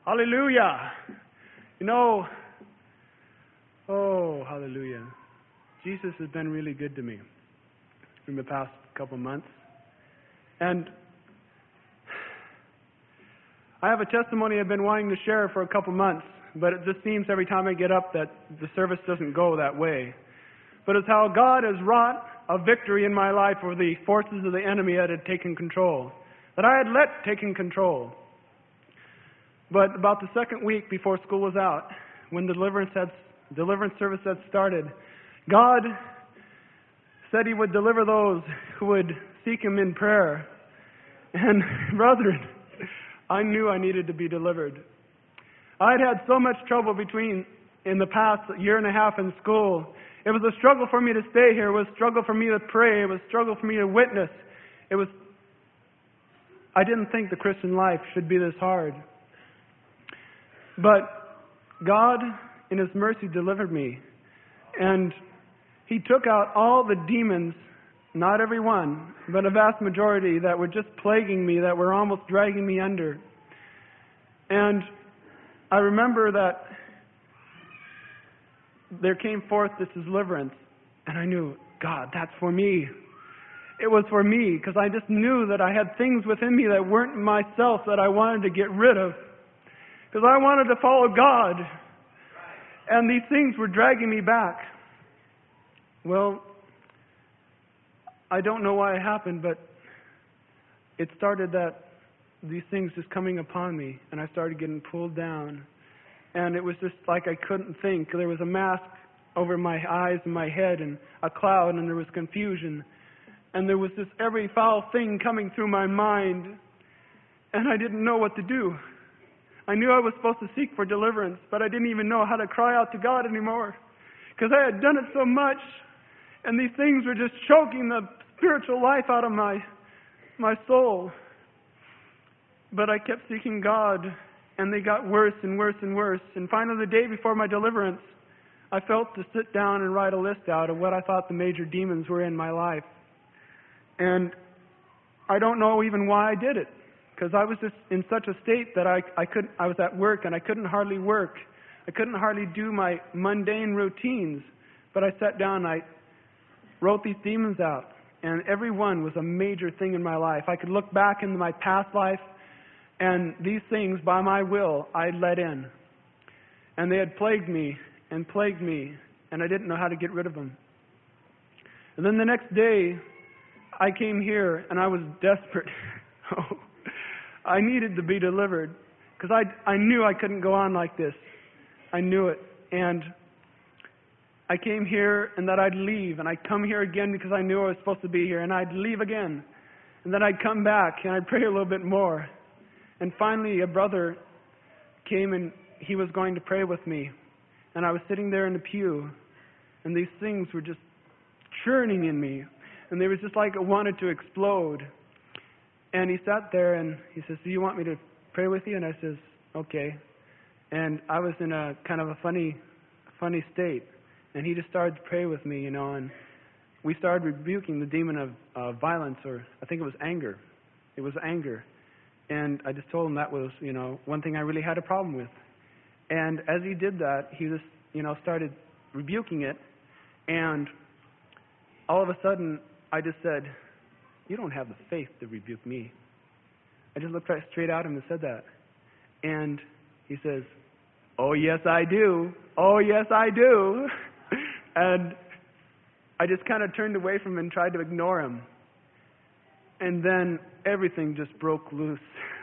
Hallelujah. Hallelujah. Jesus has been really good to me in the past couple months. And I have a testimony I've been wanting to share for a couple months, but it just seems every time I get up that the service doesn't go that way. But it's how God has wrought a victory in my life over the forces of the enemy that had taken control, that I had let taken control. But about the second week before school was out, when deliverance service had started, God said He would deliver those who would seek Him in prayer. And brethren, I knew I needed to be delivered. I'd had so much trouble in the past year and a half in school. It was a struggle for me to stay here. It was a struggle for me to pray. It was a struggle for me to witness. I didn't think the Christian life should be this hard. But God, in His mercy, delivered me. And He took out all the demons, not every one, but a vast majority that were just plaguing me, that were almost dragging me under. And I remember that there came forth this deliverance, and I knew, God, that's for me. It was for me, because I just knew that I had things within me that weren't myself that I wanted to get rid of, because I wanted to follow God, and these things were dragging me back. Well, I don't know why it happened, but it started that these things just coming upon me, and I started getting pulled down. And it was just like I couldn't think. There was a mask over my eyes and my head and a cloud, and there was confusion. And there was this every foul thing coming through my mind, and I didn't know what to do. I knew I was supposed to seek for deliverance, but I didn't even know how to cry out to God anymore, because I had done it so much, and these things were just choking the spiritual life out of my soul. But I kept seeking God, and they got worse and worse and worse. And finally, the day before my deliverance, I felt to sit down and write a list out of what I thought the major demons were in my life. And I don't know even why I did it, because I was just in such a state that I was at work and I couldn't hardly work. I couldn't hardly do my mundane routines. But I sat down and I wrote these demons out, and every one was a major thing in my life. I could look back into my past life, and these things, by my will, I let in. And they had plagued me, and I didn't know how to get rid of them. And then the next day, I came here, and I was desperate. I needed to be delivered, because I knew I couldn't go on like this. I knew it. And I came here, and that I'd leave, and I'd come here again because I knew I was supposed to be here, and I'd leave again. And then I'd come back, and I'd pray a little bit more. And finally, a brother came, and he was going to pray with me. And I was sitting there in the pew, and these things were just churning in me. And they was just like it wanted to explode. And he sat there, and he says, "Do you want me to pray with you?" And I says, "Okay." And I was in a kind of a funny state. And he just started to pray with me, and we started rebuking the demon of violence, or I think it was anger. It was anger. And I just told him that was, one thing I really had a problem with. And as he did that, he just, started rebuking it. And all of a sudden, I just said, "You don't have the faith to rebuke me." I just looked right straight at him and said that. And he says, "Oh, yes, I do. Oh, yes, I do." And I just kind of turned away from him and tried to ignore him. And then everything just broke loose.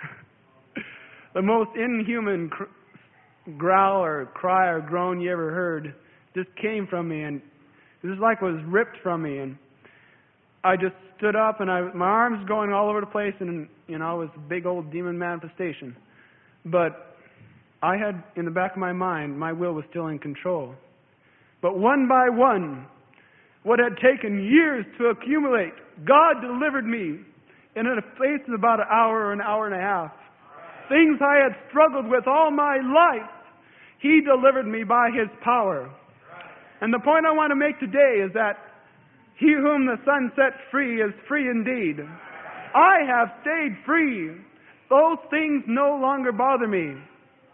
The most inhuman growl or cry or groan you ever heard just came from me, and it was like it was ripped from me. And I just stood up, and my arms going all over the place, and it was a big old demon manifestation. But I had, in the back of my mind, my will was still in control. But one by one, what had taken years to accumulate, God delivered me in a space of about an hour or an hour and a half. Things I had struggled with all my life, He delivered me by His power. And the point I want to make today is that he whom the Son sets free is free indeed. I have stayed free. Those things no longer bother me.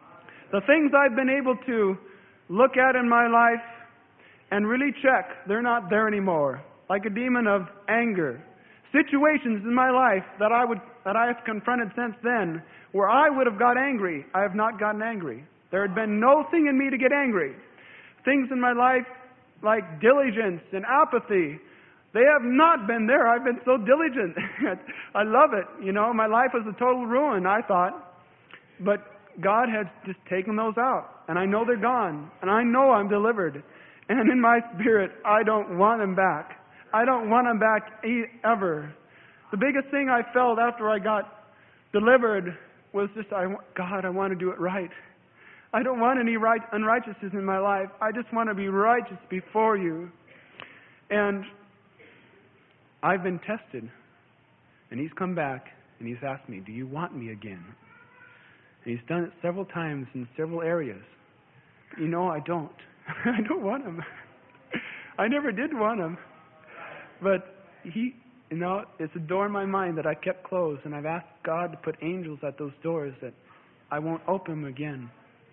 The things I've been able to look at in my life and really check, they're not there anymore. Like a demon of anger. Situations in my life that I have confronted since then, where I would have got angry, I have not gotten angry. There had been no thing in me to get angry. Things in my life like diligence and apathy, they have not been there. I've been so diligent. I love it. You know, my life was a total ruin, I thought. But God has just taken those out. And I know they're gone. And I know I'm delivered. And in my spirit, I don't want them back. I don't want them back ever. The biggest thing I felt after I got delivered was just, God, I want to do it right. I don't want any unrighteousness in my life. I just want to be righteous before you. And I've been tested. And He's come back and He's asked me, do you want me again? And He's done it several times in several areas. But you know, I don't. I don't want Him. I never did want Him. But He, you know, it's a door in my mind that I kept closed. And I've asked God to put angels at those doors that I won't open them again.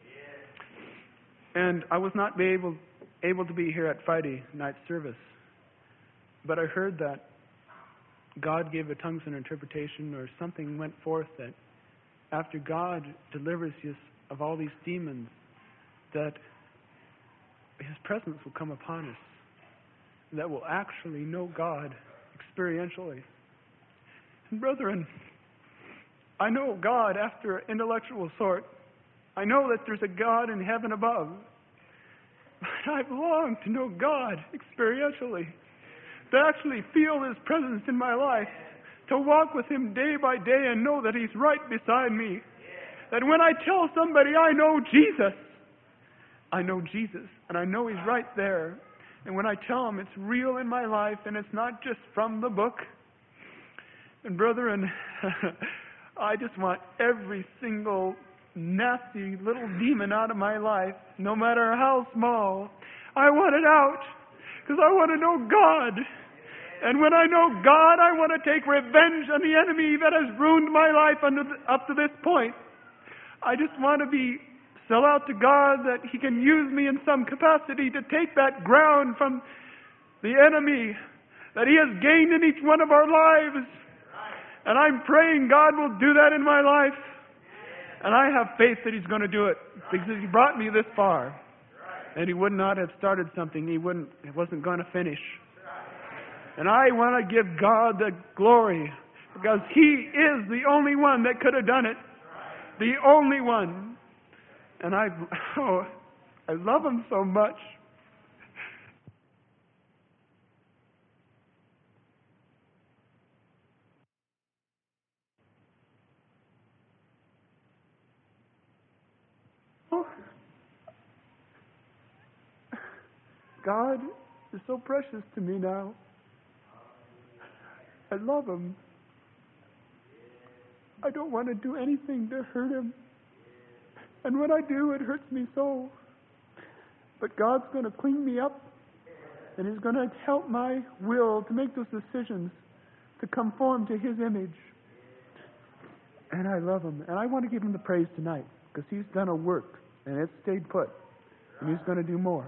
And I was not able to be here at Friday night service. But I heard that God gave a tongues and interpretation, or something went forth that after God delivers you of all these demons, that His presence will come upon us, that will actually know God experientially. And brethren, I know God after an intellectual sort. I know that there's a God in heaven above. But I've longed to know God experientially, to actually feel His presence in my life, to walk with Him day by day and know that He's right beside me. That when I tell somebody I know Jesus, and I know He's right there. And when I tell them it's real in my life and it's not just from the book. And brethren, I just want every single nasty little demon out of my life, no matter how small. I want it out because I want to know God. And when I know God, I want to take revenge on the enemy that has ruined my life up to this point. I just want to sell out to God that He can use me in some capacity to take that ground from the enemy that He has gained in each one of our lives. And I'm praying God will do that in my life. And I have faith that He's going to do it because He brought me this far. And He would not have started something He wasn't going to finish. And I want to give God the glory because He is the only one that could have done it. The only one. And I love Him so much. God is so precious to me now. I love Him. I don't want to do anything to hurt Him. And when I do, it hurts me so. But God's going to clean me up. And He's going to help my will to make those decisions to conform to His image. And I love Him. And I want to give Him the praise tonight because He's done a work. And it's stayed put. And He's going to do more.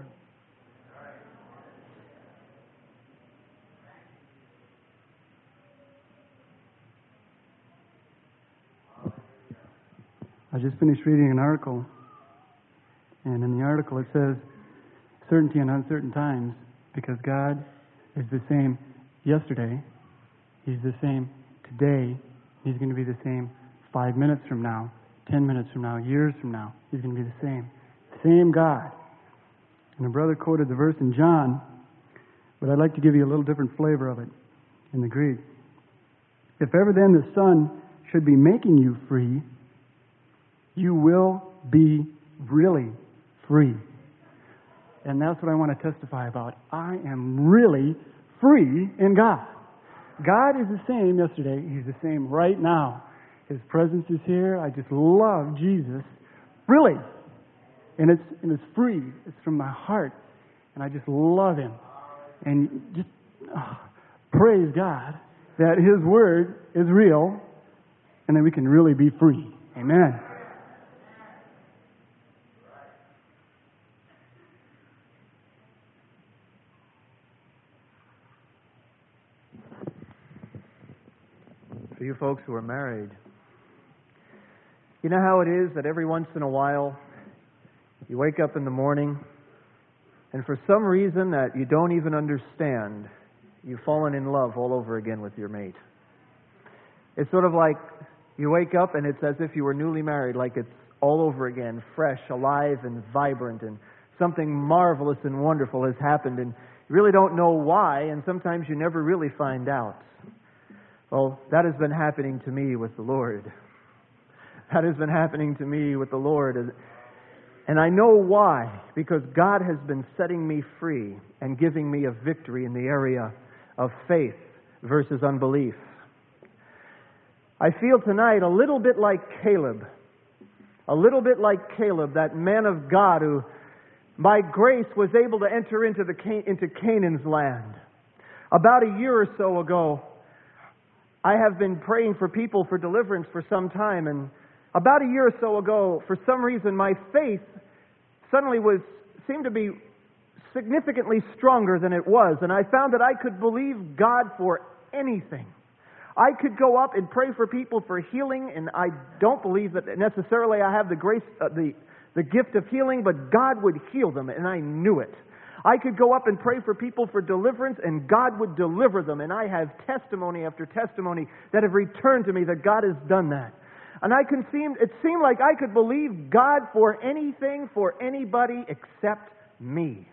I just finished reading an article, and in the article it says, certainty in uncertain times, because God is the same yesterday, He's the same today, He's going to be the same 5 minutes from now, 10 minutes from now, years from now. He's going to be the same God. And a brother quoted the verse in John, but I'd like to give you a little different flavor of it in the Greek. If ever then the Son should be making you free, you will be really free. And that's what I want to testify about. I am really free in God. God is the same yesterday. He's the same right now. His presence is here. I just love Jesus. Really. And it's free. It's from my heart. And I just love Him. And just praise God that His Word is real and that we can really be free. Amen. For you folks who are married, you know how it is that every once in a while you wake up in the morning and for some reason that you don't even understand, you've fallen in love all over again with your mate. It's sort of like you wake up and it's as if you were newly married, like it's all over again, fresh, alive, and vibrant, and something marvelous and wonderful has happened, and you really don't know why, and sometimes you never really find out. Well, that has been happening to me with the Lord. That has been happening to me with the Lord. And I know why, because God has been setting me free and giving me a victory in the area of faith versus unbelief. I feel tonight a little bit like Caleb. A little bit like Caleb, that man of God who, by grace, was able to enter into Canaan's land. About a year or so ago, I have been praying for people for deliverance for some time, and about a year or so ago, for some reason, my faith suddenly seemed to be significantly stronger than it was, and I found that I could believe God for anything. I could go up and pray for people for healing, and I don't believe that necessarily I have the grace, the gift of healing, but God would heal them, and I knew it. I could go up and pray for people for deliverance, and God would deliver them, and I have testimony after testimony that have returned to me that God has done that. And it seemed like I could believe God for anything, for anybody except me.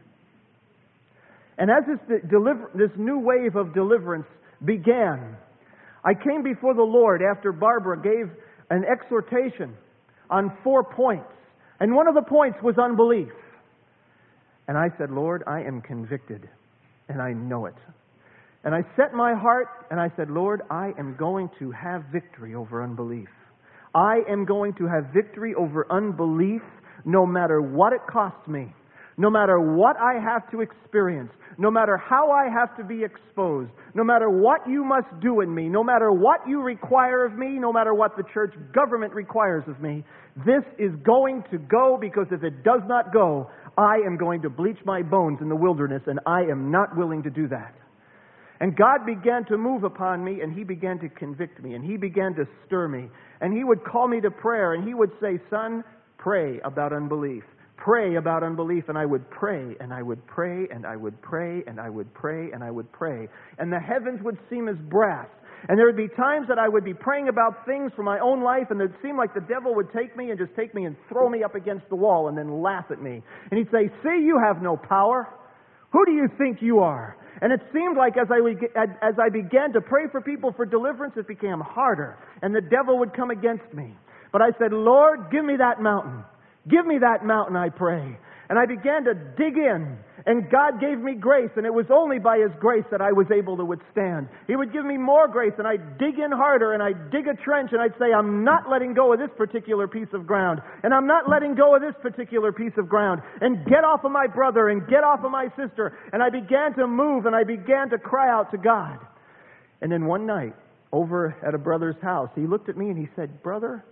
And as this new wave of deliverance began, I came before the Lord after Barbara gave an exhortation on 4 points. And one of the points was unbelief. And I said, Lord, I am convicted, and I know it. And I set my heart, and I said, Lord, I am going to have victory over unbelief. I am going to have victory over unbelief no matter what it costs me, no matter what I have to experience, no matter how I have to be exposed, no matter what you must do in me, no matter what you require of me, no matter what the church government requires of me, this is going to go, because if it does not go, I am going to bleach my bones in the wilderness, and I am not willing to do that. And God began to move upon me, and He began to convict me, and He began to stir me, and He would call me to prayer, and He would say, son, pray about unbelief. Pray about unbelief. And I would pray, and I would pray, and I would pray, and I would pray, and I would pray. And the heavens would seem as brass. And there would be times that I would be praying about things for my own life, and it would seem like the devil would take me and throw me up against the wall and then laugh at me. And he'd say, see, you have no power. Who do you think you are? And it seemed like as I began to pray for people for deliverance, it became harder, and the devil would come against me. But I said, Lord, give me that mountain. Give me that mountain, I pray. And I began to dig in, and God gave me grace, and it was only by His grace that I was able to withstand. He would give me more grace, and I'd dig in harder, and I'd dig a trench, and I'd say, I'm not letting go of this particular piece of ground, and I'm not letting go of this particular piece of ground, and get off of my brother, and get off of my sister. And I began to move, and I began to cry out to God. And then one night, over at a brother's house, he looked at me and he said, brother,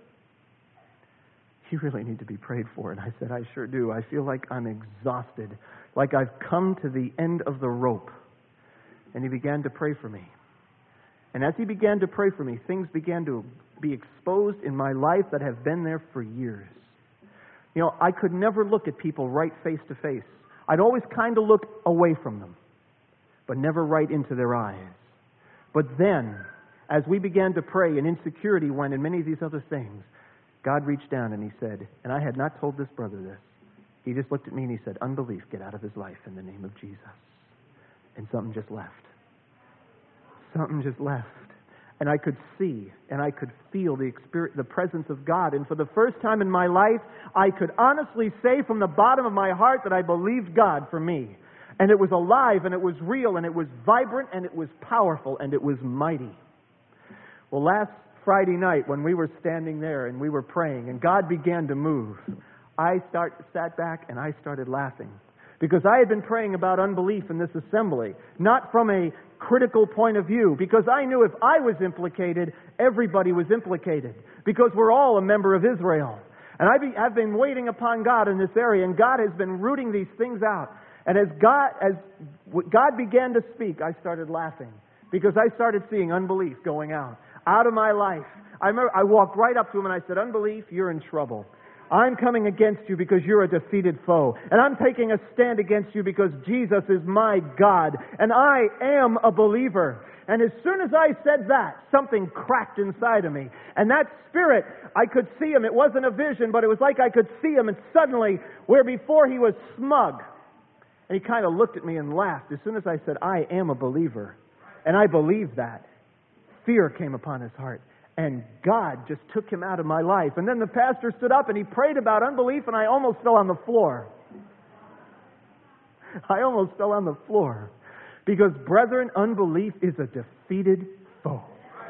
you really need to be prayed for. And I said, I sure do. I feel like I'm exhausted, like I've come to the end of the rope. And he began to pray for me. And as he began to pray for me, things began to be exposed in my life that have been there for years. You know, I could never look at people right face to face. I'd always kind of look away from them, but never right into their eyes. But then, as we began to pray, and insecurity went, and many of these other things, God reached down and He said, and I had not told this brother this, he just looked at me and he said, unbelief, get out of his life in the name of Jesus. And something just left. Something just left. And I could see and I could feel the presence of God. And for the first time in my life, I could honestly say from the bottom of my heart that I believed God for me. And it was alive, and it was real, and it was vibrant, and it was powerful, and it was mighty. Well, last Friday night, when we were standing there and we were praying and God began to move, I sat back and I started laughing, because I had been praying about unbelief in this assembly, not from a critical point of view, because I knew if I was implicated, everybody was implicated, because we're all a member of Israel. And I've been waiting upon God in this area, and God has been rooting these things out. And as God began to speak, I started laughing, because I started seeing unbelief going out. out of my life. I remember I walked right up to him and I said, "Unbelief, you're in trouble. I'm coming against you because you're a defeated foe. And I'm taking a stand against you because Jesus is my God. And I am a believer." And as soon as I said that, something cracked inside of me. And that spirit, I could see him. It wasn't a vision, but it was like I could see him. And suddenly, where before he was smug, and he kind of looked at me and laughed. As soon as I said, "I am a believer," and I believed that, fear came upon his heart. And God just took him out of my life. And then the pastor stood up and he prayed about unbelief, and I almost fell on the floor. I almost fell on the floor. Because, brethren, unbelief is a defeated foe.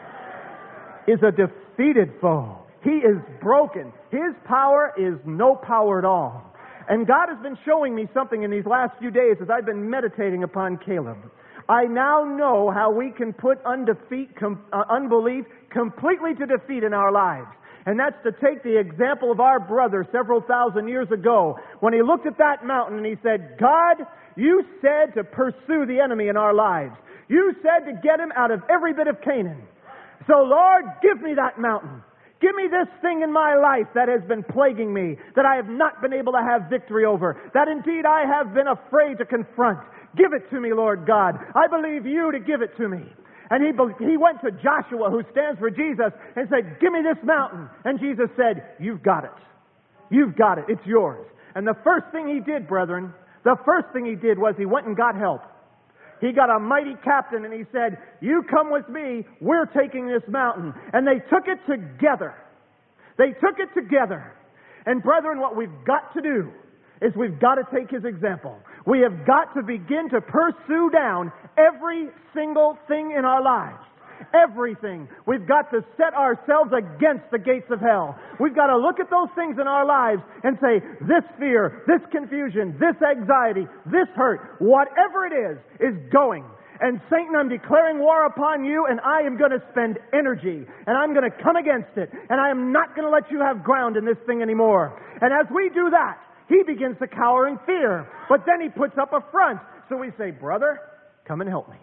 Is a defeated foe. He is broken. His power is no power at all. And God has been showing me something in these last few days as I've been meditating upon Caleb. I now know how we can put unbelief completely to defeat in our lives. And that's to take the example of our brother several thousand years ago when he looked at that mountain and he said, "God, you said to pursue the enemy in our lives. You said to get him out of every bit of Canaan. So, Lord, give me that mountain. Give me this thing in my life that has been plaguing me, that I have not been able to have victory over, that indeed I have been afraid to confront. Give it to me, Lord God. I believe you to give it to me." And he went to Joshua, who stands for Jesus, and said, "Give me this mountain." And Jesus said, "You've got it. You've got it. It's yours." And the first thing he did, brethren, the first thing he did was he went and got help. He got a mighty captain and he said, "You come with me, we're taking this mountain." And they took it together. They took it together. And brethren, what we've got to do is we've got to take his example. We have got to begin to pursue down every single thing in our lives. Everything. We've got to set ourselves against the gates of hell. We've got to look at those things in our lives and say, this fear, this confusion, this anxiety, this hurt, whatever it is going. And Satan, I'm declaring war upon you, and I am going to spend energy, and I'm going to come against it, and I am not going to let you have ground in this thing anymore. And as we do that, he begins to cower in fear. But then he puts up a front. So we say, "Brother, come and help me.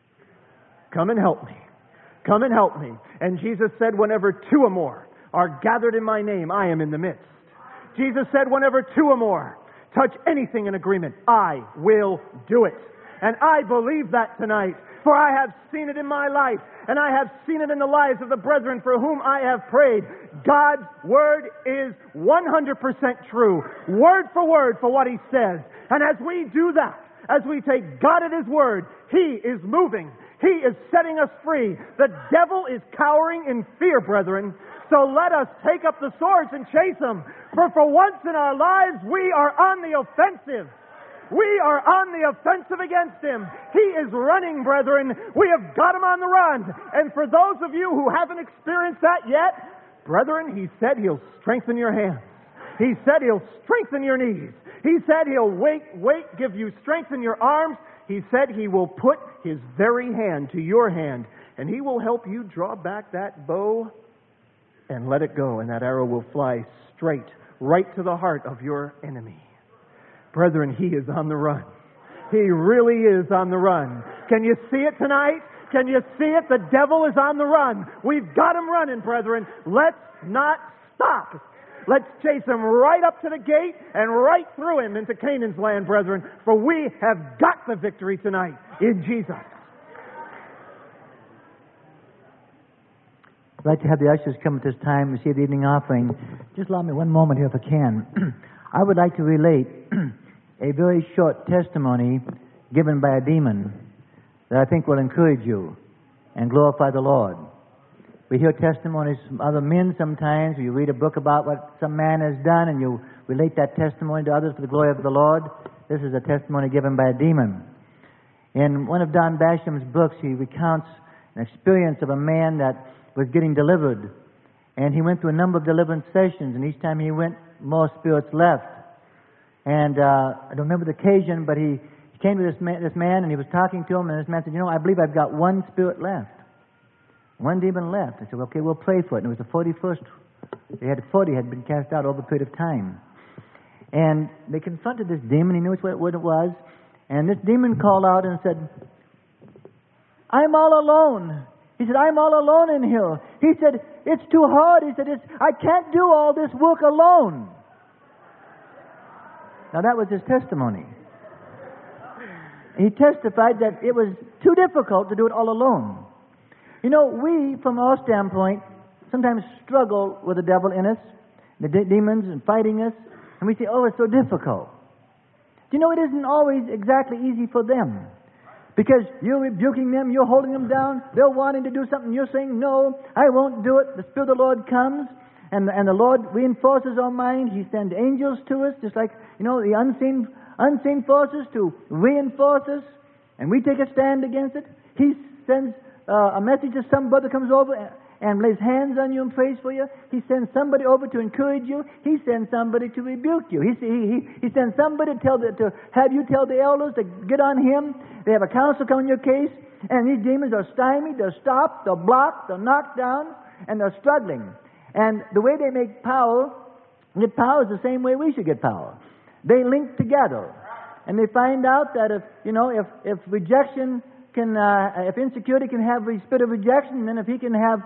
Come and help me. Come and help me." And Jesus said, "Whenever two or more are gathered in my name, I am in the midst." Jesus said, "Whenever two or more touch anything in agreement, I will do it." And I believe that tonight, for I have seen it in my life, and I have seen it in the lives of the brethren for whom I have prayed. God's Word is 100% true, word for what He says. And as we do that, as we take God at His Word, He is moving. He is setting us free. The devil is cowering in fear, brethren. So let us take up the swords and chase him. For once in our lives, we are on the offensive. We are on the offensive against him. He is running, brethren. We have got him on the run. And for those of you who haven't experienced that yet, brethren, he said he'll strengthen your hands. He said he'll strengthen your knees. He said he'll give you strength in your arms. He said he will put his very hand to your hand, and he will help you draw back that bow and let it go, and that arrow will fly straight, right to the heart of your enemy. Brethren, he is on the run. He really is on the run. Can you see it tonight? Can you see it? The devil is on the run. We've got him running, brethren. Let's not stop. Let's chase him right up to the gate and right through him into Canaan's land, brethren, for we have got the victory tonight in Jesus. I'd like to have the ushers come at this time and receive the evening offering. Just allow me one moment here if I can. I would like to relate a very short testimony given by a demon that I think will encourage you and glorify the Lord. We hear testimonies from other men sometimes. You read a book about what some man has done and you relate that testimony to others for the glory of the Lord. This is a testimony given by a demon. In one of Don Basham's books, he recounts an experience of a man that was getting delivered. And he went through a number of deliverance sessions, and each time he went, more spirits left. And I don't remember the occasion, but he came to this man, and he was talking to him, and this man said, I believe I've got one spirit left. One demon left. I said, okay, we'll pray for it. And it was the 41st. They had 40 had been cast out over a period of time. And they confronted this demon. He knew what it was. And this demon called out and said, I'm all alone. He said, I'm all alone in here. He said, it's too hard. He said, I can't do all this work alone. Now that was his testimony. He testified that it was too difficult to do it all alone. You know, we, from our standpoint, sometimes struggle with the devil in us, the demons and fighting us, and we say, oh, it's so difficult. Do you know it isn't always exactly easy for them? Because you're rebuking them, you're holding them down, they're wanting to do something, you're saying, no, I won't do it. The Spirit of the Lord comes, and the Lord reinforces our mind. He sends angels to us, just like, you know, the unseen forces to reinforce us, and we take a stand against it. He sends a message to some brother comes over and lays hands on you and prays for you. He sends somebody over to encourage you. He sends somebody to rebuke you. He sends somebody to have you tell the elders to get on him. They have a council come on your case, and these demons are stymied, they're stopped, they're blocked, they're knocked down, and they're struggling. And the way they make power, get power is the same way we should get power. They link together, and they find out that if rejection can, if insecurity can have the spirit of rejection, then if he can have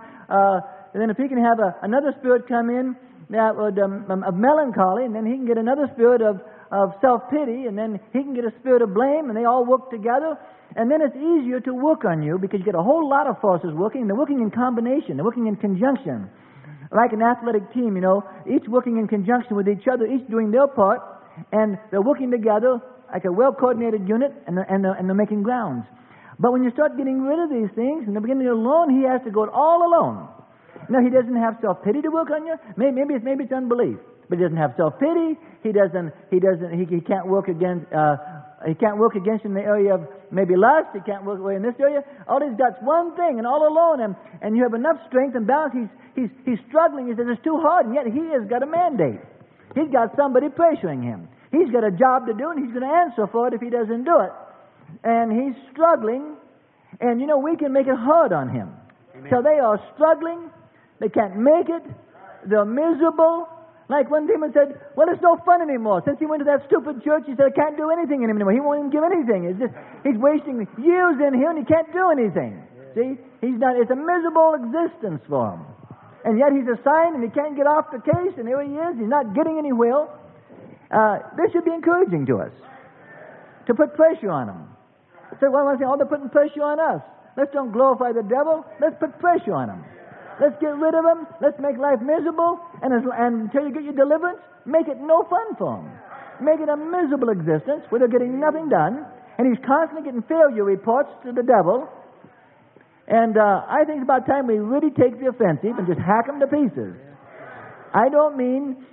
another spirit come in that would of melancholy, and then he can get another spirit of self-pity, and then he can get a spirit of blame, and they all work together, and then it's easier to work on you because you get a whole lot of forces working, and they're working in combination, they're working in conjunction. Like an athletic team, each working in conjunction with each other, each doing their part, and they're working together like a well-coordinated unit, and they're making grounds. But when you start getting rid of these things, and they're beginning alone, he has to go all alone. No, he doesn't have self-pity to work on you. Maybe it's unbelief, but he doesn't have self-pity. He can't work against. He can't work against in the area of maybe lust. He can't work away in this area. All he's got's one thing, and all alone, and you have enough strength and balance. He's struggling. He says it's too hard, and yet he has got a mandate. He's got somebody pressuring him. He's got a job to do, and he's going to answer for it if he doesn't do it. And he's struggling, and we can make it hard on him. Amen. So they are struggling. They can't make it. They're miserable. Like one demon said, well, it's no fun anymore. Since he went to that stupid church, he said, I can't do anything anymore. He won't even give anything. He's wasting years in here, and he can't do anything. See? It's a miserable existence for him. And yet he's assigned, and he can't get off the case, and here he is. He's not getting anywhere. This should be encouraging to us, to put pressure on him. So they're putting pressure on us. Let's don't glorify the devil. Let's put pressure on him. Let's get rid of him. Let's make life miserable. And until you get your deliverance, make it no fun for him. Make it a miserable existence where they're getting nothing done. And he's constantly getting failure reports to the devil. And I think it's about time we really take the offensive and just hack them to pieces. I don't mean,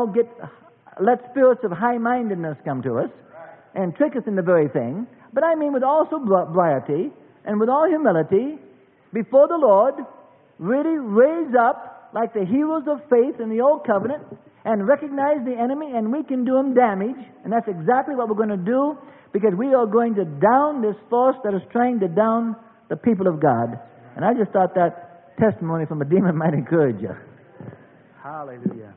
let spirits of high-mindedness come to us and trick us in the very thing. But I mean with all sobriety and with all humility before the Lord, really raise up like the heroes of faith in the Old Covenant and recognize the enemy, and we can do him damage. And that's exactly what we're going to do, because we are going to down this force that is trying to down the people of God. And I just thought that testimony from a demon might encourage you. Hallelujah.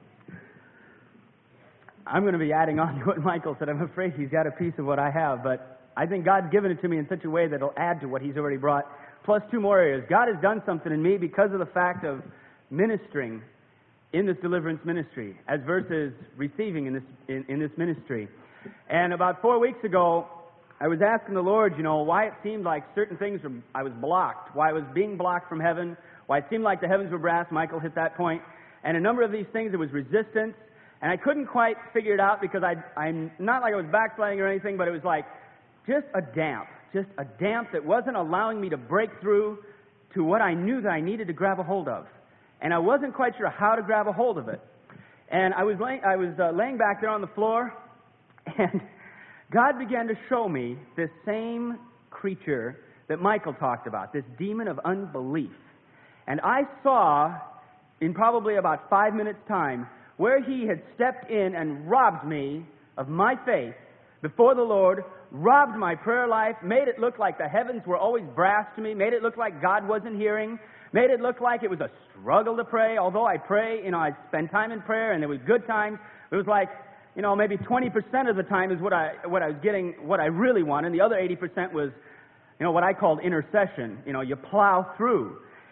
I'm going to be adding on to what Michael said. I'm afraid he's got a piece of what I have, but I think God's given it to me in such a way that it'll add to what he's already brought, plus two more areas. God has done something in me because of the fact of ministering in this deliverance ministry as versus receiving in this ministry. And about 4 weeks ago, I was asking the Lord, why it seemed like certain things I was blocked, why I was being blocked from heaven, why it seemed like the heavens were brass. Michael hit that point. And a number of these things, there was resistance, and I couldn't quite figure it out because I'm not like I was backsliding or anything, but it was like just a damp that wasn't allowing me to break through to what I knew that I needed to grab a hold of. And I wasn't quite sure how to grab a hold of it. And I was laying back there on the floor, and God began to show me this same creature that Michael talked about, this demon of unbelief. And I saw, in probably about 5 minutes' time, where he had stepped in and robbed me of my faith before the Lord, robbed my prayer life, made it look like the heavens were always brass to me, made it look like God wasn't hearing, made it look like it was a struggle to pray. Although I pray, I spend time in prayer, and there was good times. It was like, maybe 20% of the time is what I was getting, what I really wanted, and the other 80% was, what I called intercession. You plow through.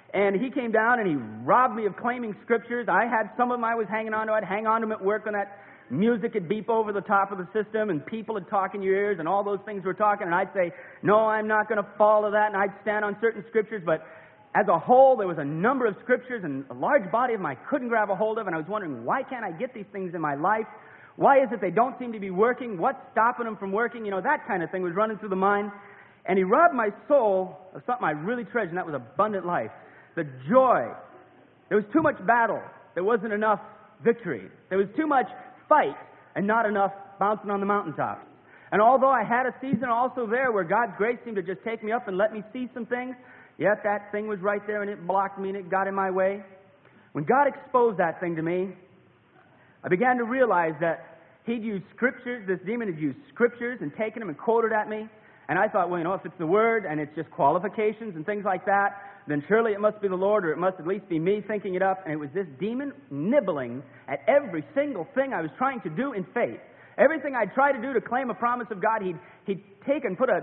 And he came down and he robbed me of claiming scriptures. I had some of them I was hanging on to. I'd hang on to them at work when that music would beep over the top of the system and people would talk in your ears and all those things were talking. And I'd say, no, I'm not going to fall to that. And I'd stand on certain scriptures. But as a whole, there was a number of scriptures and a large body of them I couldn't grab a hold of. And I was wondering, why can't I get these things in my life? Why is it they don't seem to be working? What's stopping them from working? You know, that kind of thing was running through the mind. And he robbed my soul of something I really treasured, and that was abundant life. The joy. There was too much battle. There wasn't enough victory. There was too much fight and not enough bouncing on the mountaintops. And although I had a season also there where God's grace seemed to just take me up and let me see some things, yet that thing was right there and it blocked me and it got in my way. When God exposed that thing to me, I began to realize that he'd used scriptures, this demon had used scriptures and taken them and quoted at me. And I thought, well, you know, if it's the Word and it's just qualifications and things like that, then surely it must be the Lord, or it must at least be me thinking it up. And it was this demon nibbling at every single thing I was trying to do in faith. Everything I'd tried to do to claim a promise of God, he'd take and put a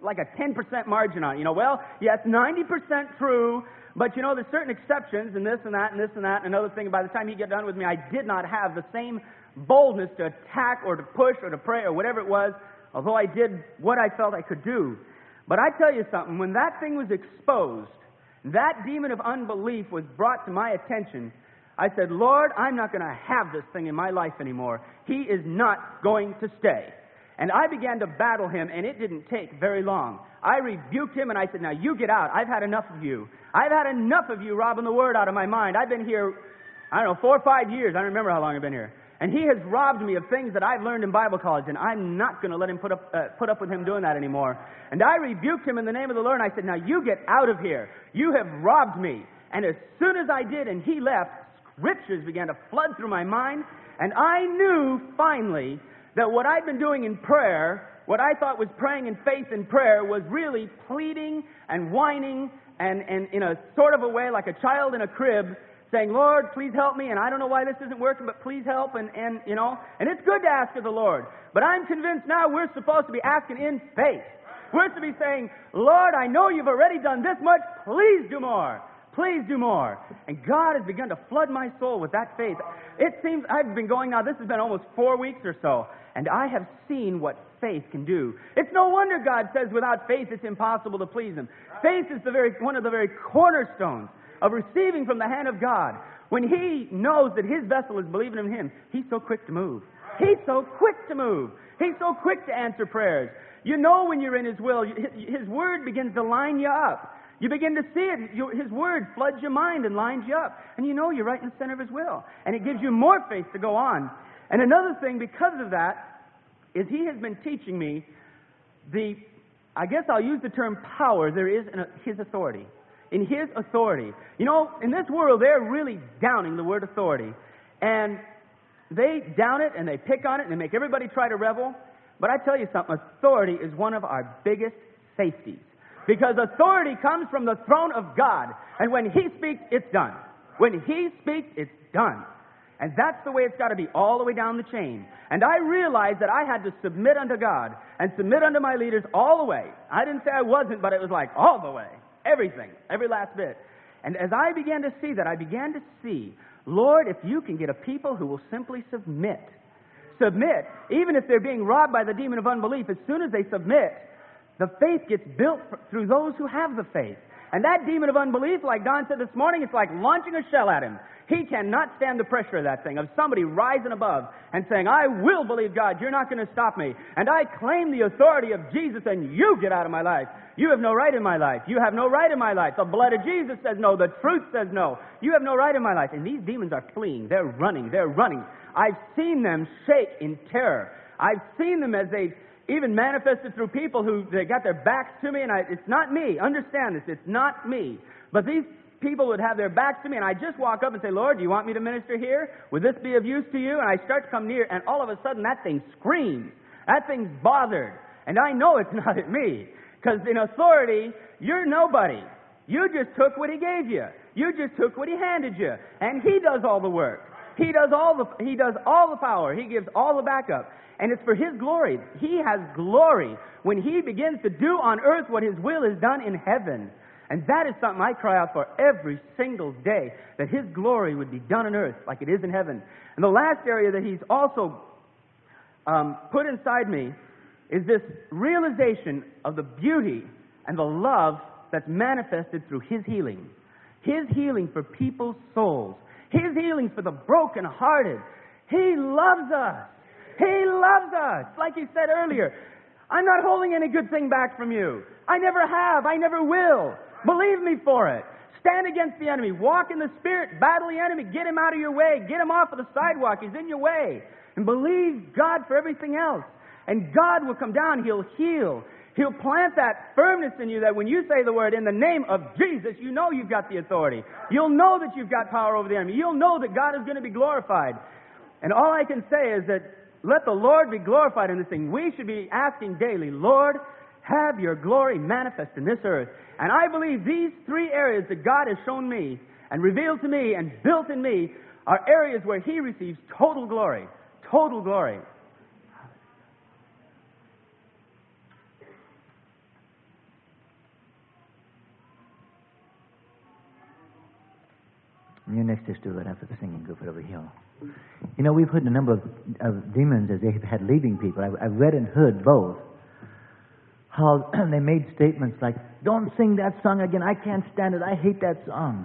10% margin on it. You know, well, yes, 90% true, but you know, there's certain exceptions, and this and that, and this and that, and another thing. By the time he got done with me, I did not have the same boldness to attack or to push or to pray or whatever it was, although I did what I felt I could do. But I tell you something, when that thing was exposed, that demon of unbelief was brought to my attention, I said, Lord, I'm not going to have this thing in my life anymore. He is not going to stay. And I began to battle him, and it didn't take very long. I rebuked him, and I said, now you get out. I've had enough of you. I've had enough of you robbing the Word out of my mind. I've been here, 4 or 5 years. I don't remember how long I've been here. And he has robbed me of things that I've learned in Bible college, and I'm not going to let him put up with him doing that anymore. And I rebuked him in the name of the Lord, and I said, now you get out of here. You have robbed me. And as soon as I did and he left, scriptures began to flood through my mind, and I knew finally that what I'd been doing in prayer, what I thought was praying in faith in prayer, was really pleading and whining and in a sort of a way like a child in a crib, saying, Lord, please help me, and I don't know why this isn't working, but please help, and it's good to ask of the Lord. But I'm convinced now we're supposed to be asking in faith. We're to be saying, Lord, I know you've already done this much, please do more. Please do more. And God has begun to flood my soul with that faith. It seems I've been going now, this has been almost 4 weeks or so, and I have seen what faith can do. It's no wonder God says without faith it's impossible to please Him. Faith is one of the very cornerstones of receiving from the hand of God. When He knows that His vessel is believing in Him, He's so quick to move. He's so quick to move. He's so quick to answer prayers. You know when you're in His will, His Word begins to line you up. You begin to see it. His Word floods your mind and lines you up. And you know you're right in the center of His will. And it gives you more faith to go on. And another thing, because of that, is He has been teaching me I guess I'll use the term power there is in His authority. In His authority. You know, in this world, they're really downing the word authority. And they down it and they pick on it and they make everybody try to rebel. But I tell you something, authority is one of our biggest safeties. Because authority comes from the throne of God. And when He speaks, it's done. When He speaks, it's done. And that's the way it's got to be, all the way down the chain. And I realized that I had to submit unto God and submit unto my leaders all the way. I didn't say I wasn't, but it was like all the way. Everything, every last bit. And as I began to see that, I began to see, Lord, if you can get a people who will simply submit. Submit, even if they're being robbed by the demon of unbelief, as soon as they submit, the faith gets built through those who have the faith. And that demon of unbelief, like Don said this morning, it's like launching a shell at him. He cannot stand the pressure of that thing, of somebody rising above and saying, I will believe God, you're not going to stop me. And I claim the authority of Jesus, and you get out of my life. You have no right in my life. You have no right in my life. The blood of Jesus says no. The truth says no. You have no right in my life. And these demons are fleeing. They're running. They're running. I've seen them shake in terror. I've seen them as they even manifested through people who they got their backs to me, and it's not me. Understand this. It's not me. But these people would have their backs to me, and I just walk up and say, Lord, do you want me to minister here? Would this be of use to you? And I start to come near, and all of a sudden that thing screams. That thing's bothered. And I know it's not at me. Because in authority, you're nobody. You just took what He gave you. You just took what He handed you. And He does all the work. He does all the power. He gives all the backup. And it's for His glory. He has glory when He begins to do on earth what His will is done in heaven. And that is something I cry out for every single day, that His glory would be done on earth like it is in heaven. And the last area that He's also put inside me is this realization of the beauty and the love that's manifested through His healing. His healing for people's souls. His healing for the brokenhearted. He loves us. He loves us. Like He said earlier, I'm not holding any good thing back from you. I never have. I never will. Believe me for it. Stand against the enemy. Walk in the Spirit. Battle the enemy. Get him out of your way. Get him off of the sidewalk. He's in your way. And believe God for everything else. And God will come down. He'll heal. He'll plant that firmness in you that when you say the word in the name of Jesus, you know you've got the authority. You'll know that you've got power over the enemy. You'll know that God is going to be glorified. And all I can say is that let the Lord be glorified in this thing. We should be asking daily, Lord, have your glory manifest in this earth. And I believe these three areas that God has shown me and revealed to me and built in me are areas where He receives total glory. Total glory. You next, Sister, right after the singing group over here. You know, we've heard a number of demons as they've had leaving people. I've read and heard both. How they made statements like, don't sing that song again. I can't stand it. I hate that song.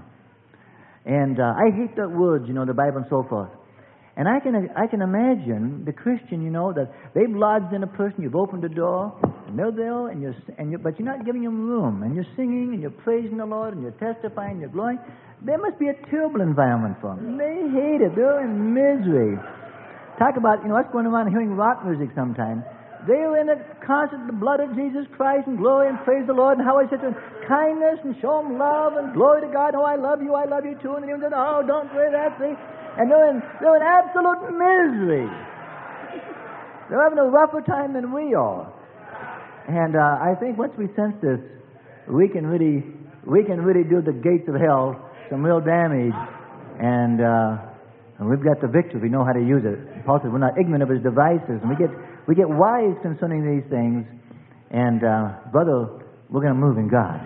And I hate the words, you know, the Bible and so forth. And I can imagine the Christian, you know, that they've lodged in a person, you've opened the door, and they're there, but you're not giving them room. And you're singing, and you're praising the Lord, and you're testifying, you're glowing. There must be a terrible environment for them. They hate it. They're in misery. Talk about, you know, what's going around hearing rock music sometimes. They're in a concert, the blood of Jesus Christ, and glory, and praise the Lord, and how I said to them, kindness, and show them love, and glory to God. Oh, I love you too. And then they said, oh, don't say that thing. And they're in absolute misery. They're having a rougher time than we are. And I think once we sense this, we can really do the gates of hell some real damage. And we've got the victory. We know how to use it. Paul says we're not ignorant of his devices. And we get wise concerning these things. And, brother, we're going to move in God.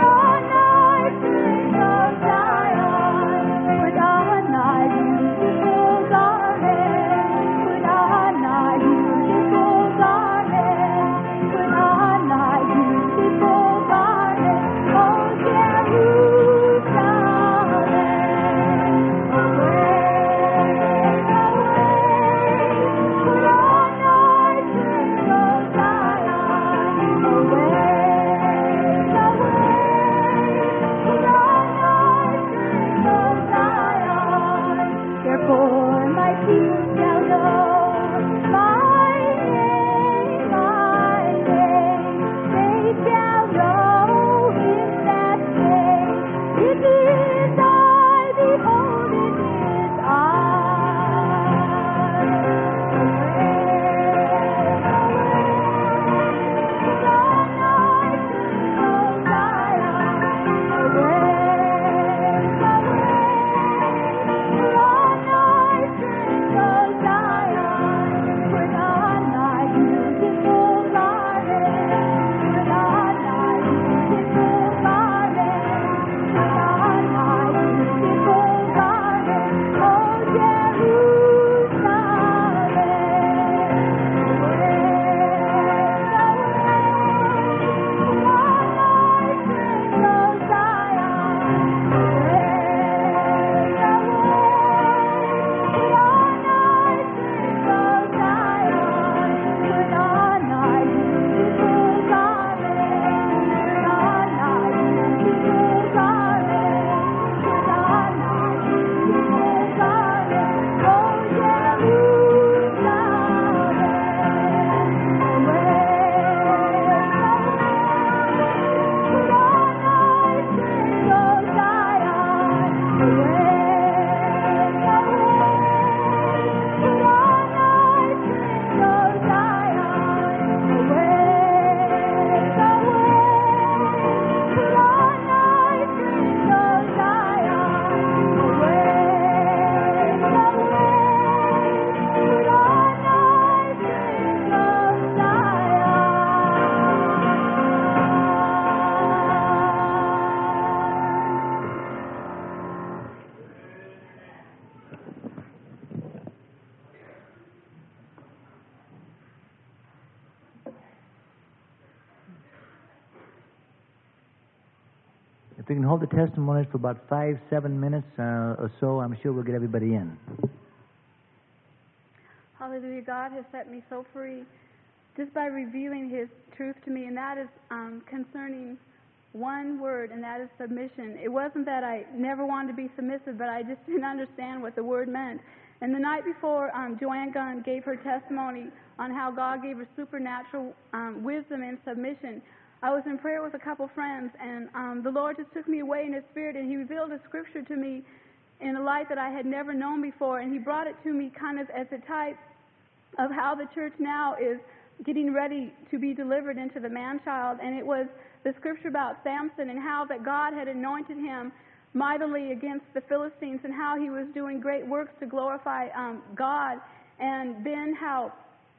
Put on our beautiful we can hold the testimonies for about 5-7 minutes or so, I'm sure we'll get everybody in. Hallelujah. God has set me so free just by revealing His truth to me, and that is concerning one word, and that is submission. It wasn't that I never wanted to be submissive, but I just didn't understand what the word meant. And the night before Joanne Gunn gave her testimony on how God gave her supernatural wisdom and submission, I was in prayer with a couple friends, and the Lord just took me away in His Spirit, and He revealed a scripture to me in a light that I had never known before, and He brought it to me kind of as a type of how the church now is getting ready to be delivered into the man-child. And it was the scripture about Samson and how that God had anointed him mightily against the Philistines, and how he was doing great works to glorify God. And then how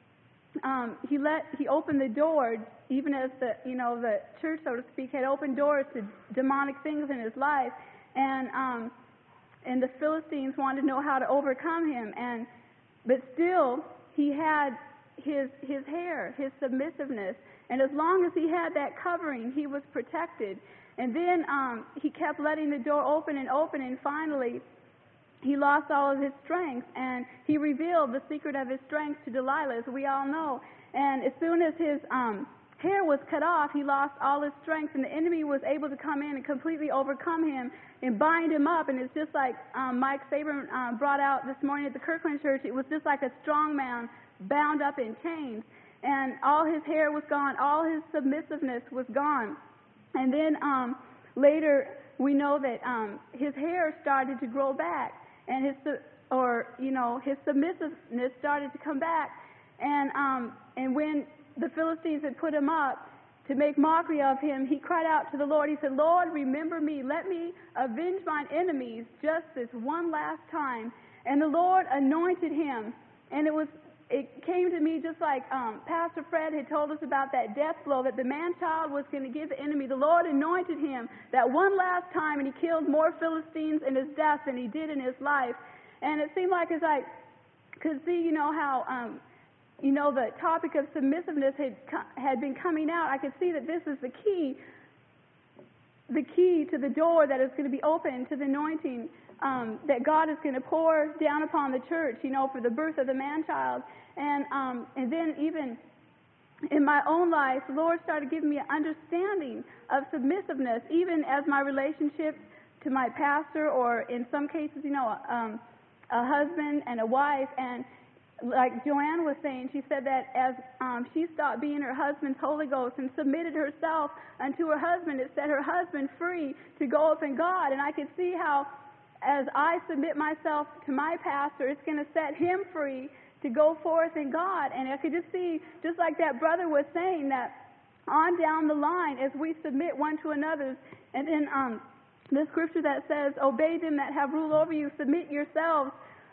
he opened the door, even as the church, so to speak, had opened doors to demonic things in his life. And the Philistines wanted to know how to overcome him. But still, he had his hair, his submissiveness. And as long as he had that covering, he was protected. And then he kept letting the door open, and finally he lost all of his strength. And he revealed the secret of his strength to Delilah, as we all know. And as soon as his hair was cut off, he lost all his strength, and the enemy was able to come in and completely overcome him and bind him up. And it's just like Mike Saber brought out this morning at the Kirkland Church. It was just like a strong man bound up in chains, and all his hair was gone, all his submissiveness was gone. And then later we know that his hair started to grow back, and his submissiveness started to come back. And when the Philistines had put him up to make mockery of him, he cried out to the Lord. He said, "Lord, remember me. Let me avenge mine enemies just this one last time." And the Lord anointed him. And it came to me just like Pastor Fred had told us about that death blow that the man-child was going to give the enemy. The Lord anointed him that one last time, and he killed more Philistines in his death than he did in his life. And it seemed like as I could see, how the topic of submissiveness had been coming out, I could see that this is the key to the door that is going to be open to the anointing that God is going to pour down upon the church, for the birth of the man-child. And then even in my own life, the Lord started giving me an understanding of submissiveness, even as my relationship to my pastor, or in some cases, a husband and a wife. And like Joanne was saying, she said that as she stopped being her husband's Holy Ghost and submitted herself unto her husband, it set her husband free to go up in God. And I could see how as I submit myself to my pastor, it's going to set him free to go forth in God. And I could just see, just like that brother was saying, that on down the line as we submit one to another. And then the scripture that says, "Obey them that have rule over you, submit yourselves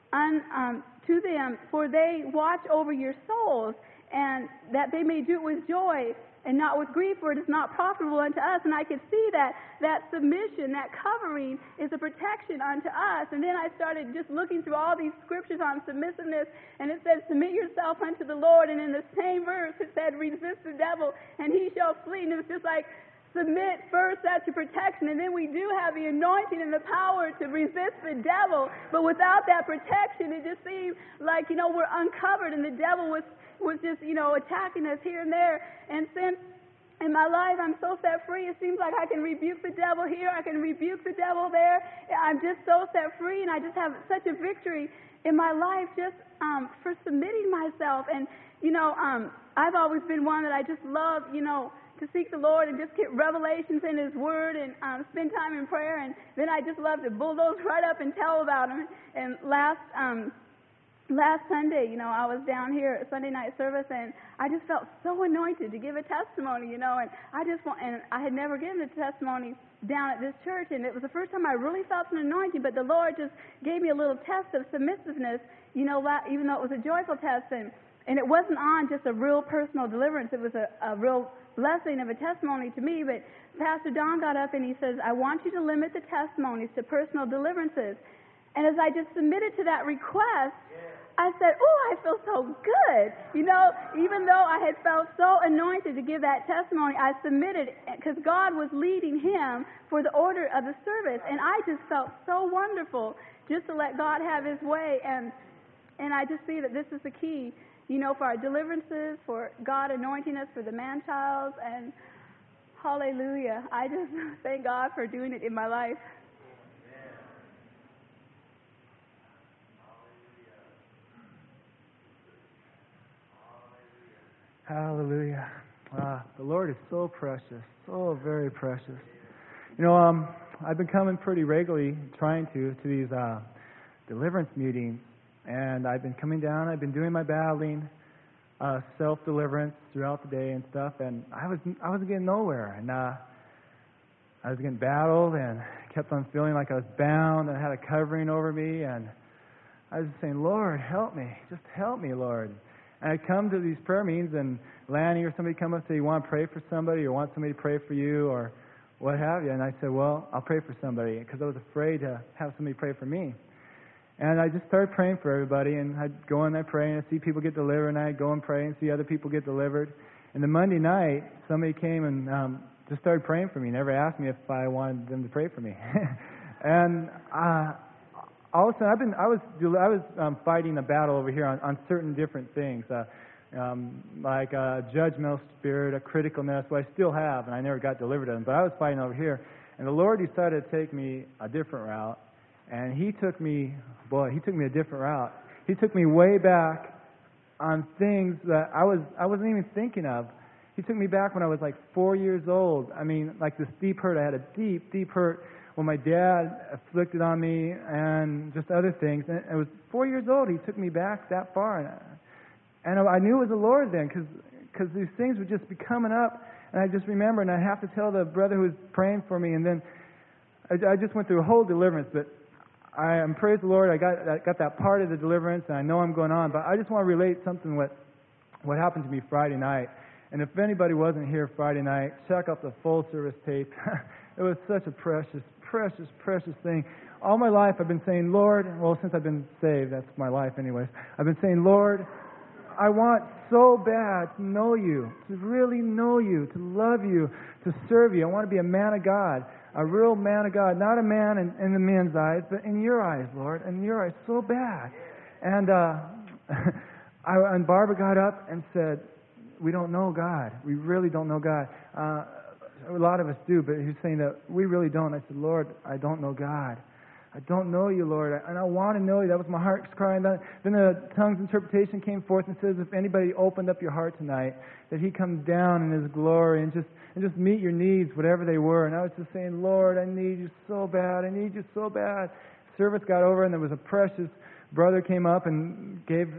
to them, for they watch over your souls, and that they may do it with joy and not with grief, for it is not profitable unto us." And I could see that submission, that covering, is a protection unto us. And then I started just looking through all these scriptures on submissiveness, and it said, "Submit yourself unto the Lord." And in the same verse, it said, "Resist the devil, and he shall flee." And it was just like, submit first, that's your protection. And then we do have the anointing and the power to resist the devil. But without that protection, it just seemed like, we're uncovered, and the devil was just, attacking us here and there. And since in my life I'm so set free, it seems like I can rebuke the devil here, I can rebuke the devil there. I'm just so set free, and I just have such a victory in my life just for submitting myself. And, I've always been one that I just love, to seek the Lord and just get revelations in His Word and spend time in prayer. And then I just love to bulldoze right up and tell about Him. And last Sunday, I was down here at Sunday night service, and I just felt so anointed to give a testimony, and I had never given a testimony down at this church, and it was the first time I really felt an anointing. But the Lord just gave me a little test of submissiveness, even though it was a joyful test, and it wasn't on just a real personal deliverance. It was a real blessing of a testimony to me. But Pastor Don got up and he says, "I want you to limit the testimonies to personal deliverances." And as I just submitted to that request, I said, oh, I feel so good. You know, even though I had felt so anointed to give that testimony, I submitted because God was leading him for the order of the service. And I just felt so wonderful just to let God have his way. And I just see that this is the key, you know, for our deliverances, for God anointing us for the man-child. And hallelujah. I just thank God for doing it in my life. Hallelujah. The Lord is so precious, so very precious. You know, I've been coming pretty regularly, trying to these deliverance meetings, and I've been coming down. I've been doing my battling, self-deliverance throughout the day and stuff, and I wasn't getting nowhere, and I was getting battled, and kept on feeling like I was bound, and I had a covering over me, and I was just saying, Lord, help me, just help me, Lord. And I'd come to these prayer meetings, and Lanny or somebody come up and say, you want to pray for somebody, or want somebody to pray for you, or what have you. And I said, well, I'll pray for somebody, because I was afraid to have somebody pray for me. And I just started praying for everybody, and I'd go in there pray, and I'd see people get delivered, and I'd go and pray and see other people get delivered. And the Monday night, somebody came and just started praying for me, never asked me if I wanted them to pray for me. And all of a sudden, I was fighting a battle over here on certain different things, like a judgmental spirit, a criticalness, what I still have, and I never got delivered of them. But I was fighting over here, and the Lord decided to take me a different route, and He took me a different route. He took me way back on things that I wasn't even thinking of. He took me back when I was like 4 years old. I mean, like this deep hurt. I had a deep, deep hurt when my dad afflicted on me and just other things. And I was 4 years old. He took me back that far. And I knew it was the Lord then, because these things would just be coming up. And I just remember, and I have to tell the brother who was praying for me. And then I just went through a whole deliverance. But praise the Lord, I got that part of the deliverance, and I know I'm going on. But I just want to relate something what happened to me Friday night. And if anybody wasn't here Friday night, check out the full service tape. It was such a precious, precious, precious thing. All my life I've been saying, Lord, well, since I've been saved, that's my life anyways, I've been saying, Lord, I want so bad to know you, to really know you, to love you, to serve you. I want to be a man of God, a real man of God, not a man in the men's eyes, but in your eyes, Lord, in your eyes, so bad. And and Barbara got up and said, we don't know God. We really don't know God. A lot of us do, but he's saying that we really don't. I said, Lord, I don't know God. I don't know you, Lord, and I want to know you. That was my heart crying. Then the tongues interpretation came forth and says, if anybody opened up your heart tonight, that He comes down in His glory and just meet your needs, whatever they were. And I was just saying, Lord, I need you so bad. I need you so bad. Service got over, and there was a precious brother came up and gave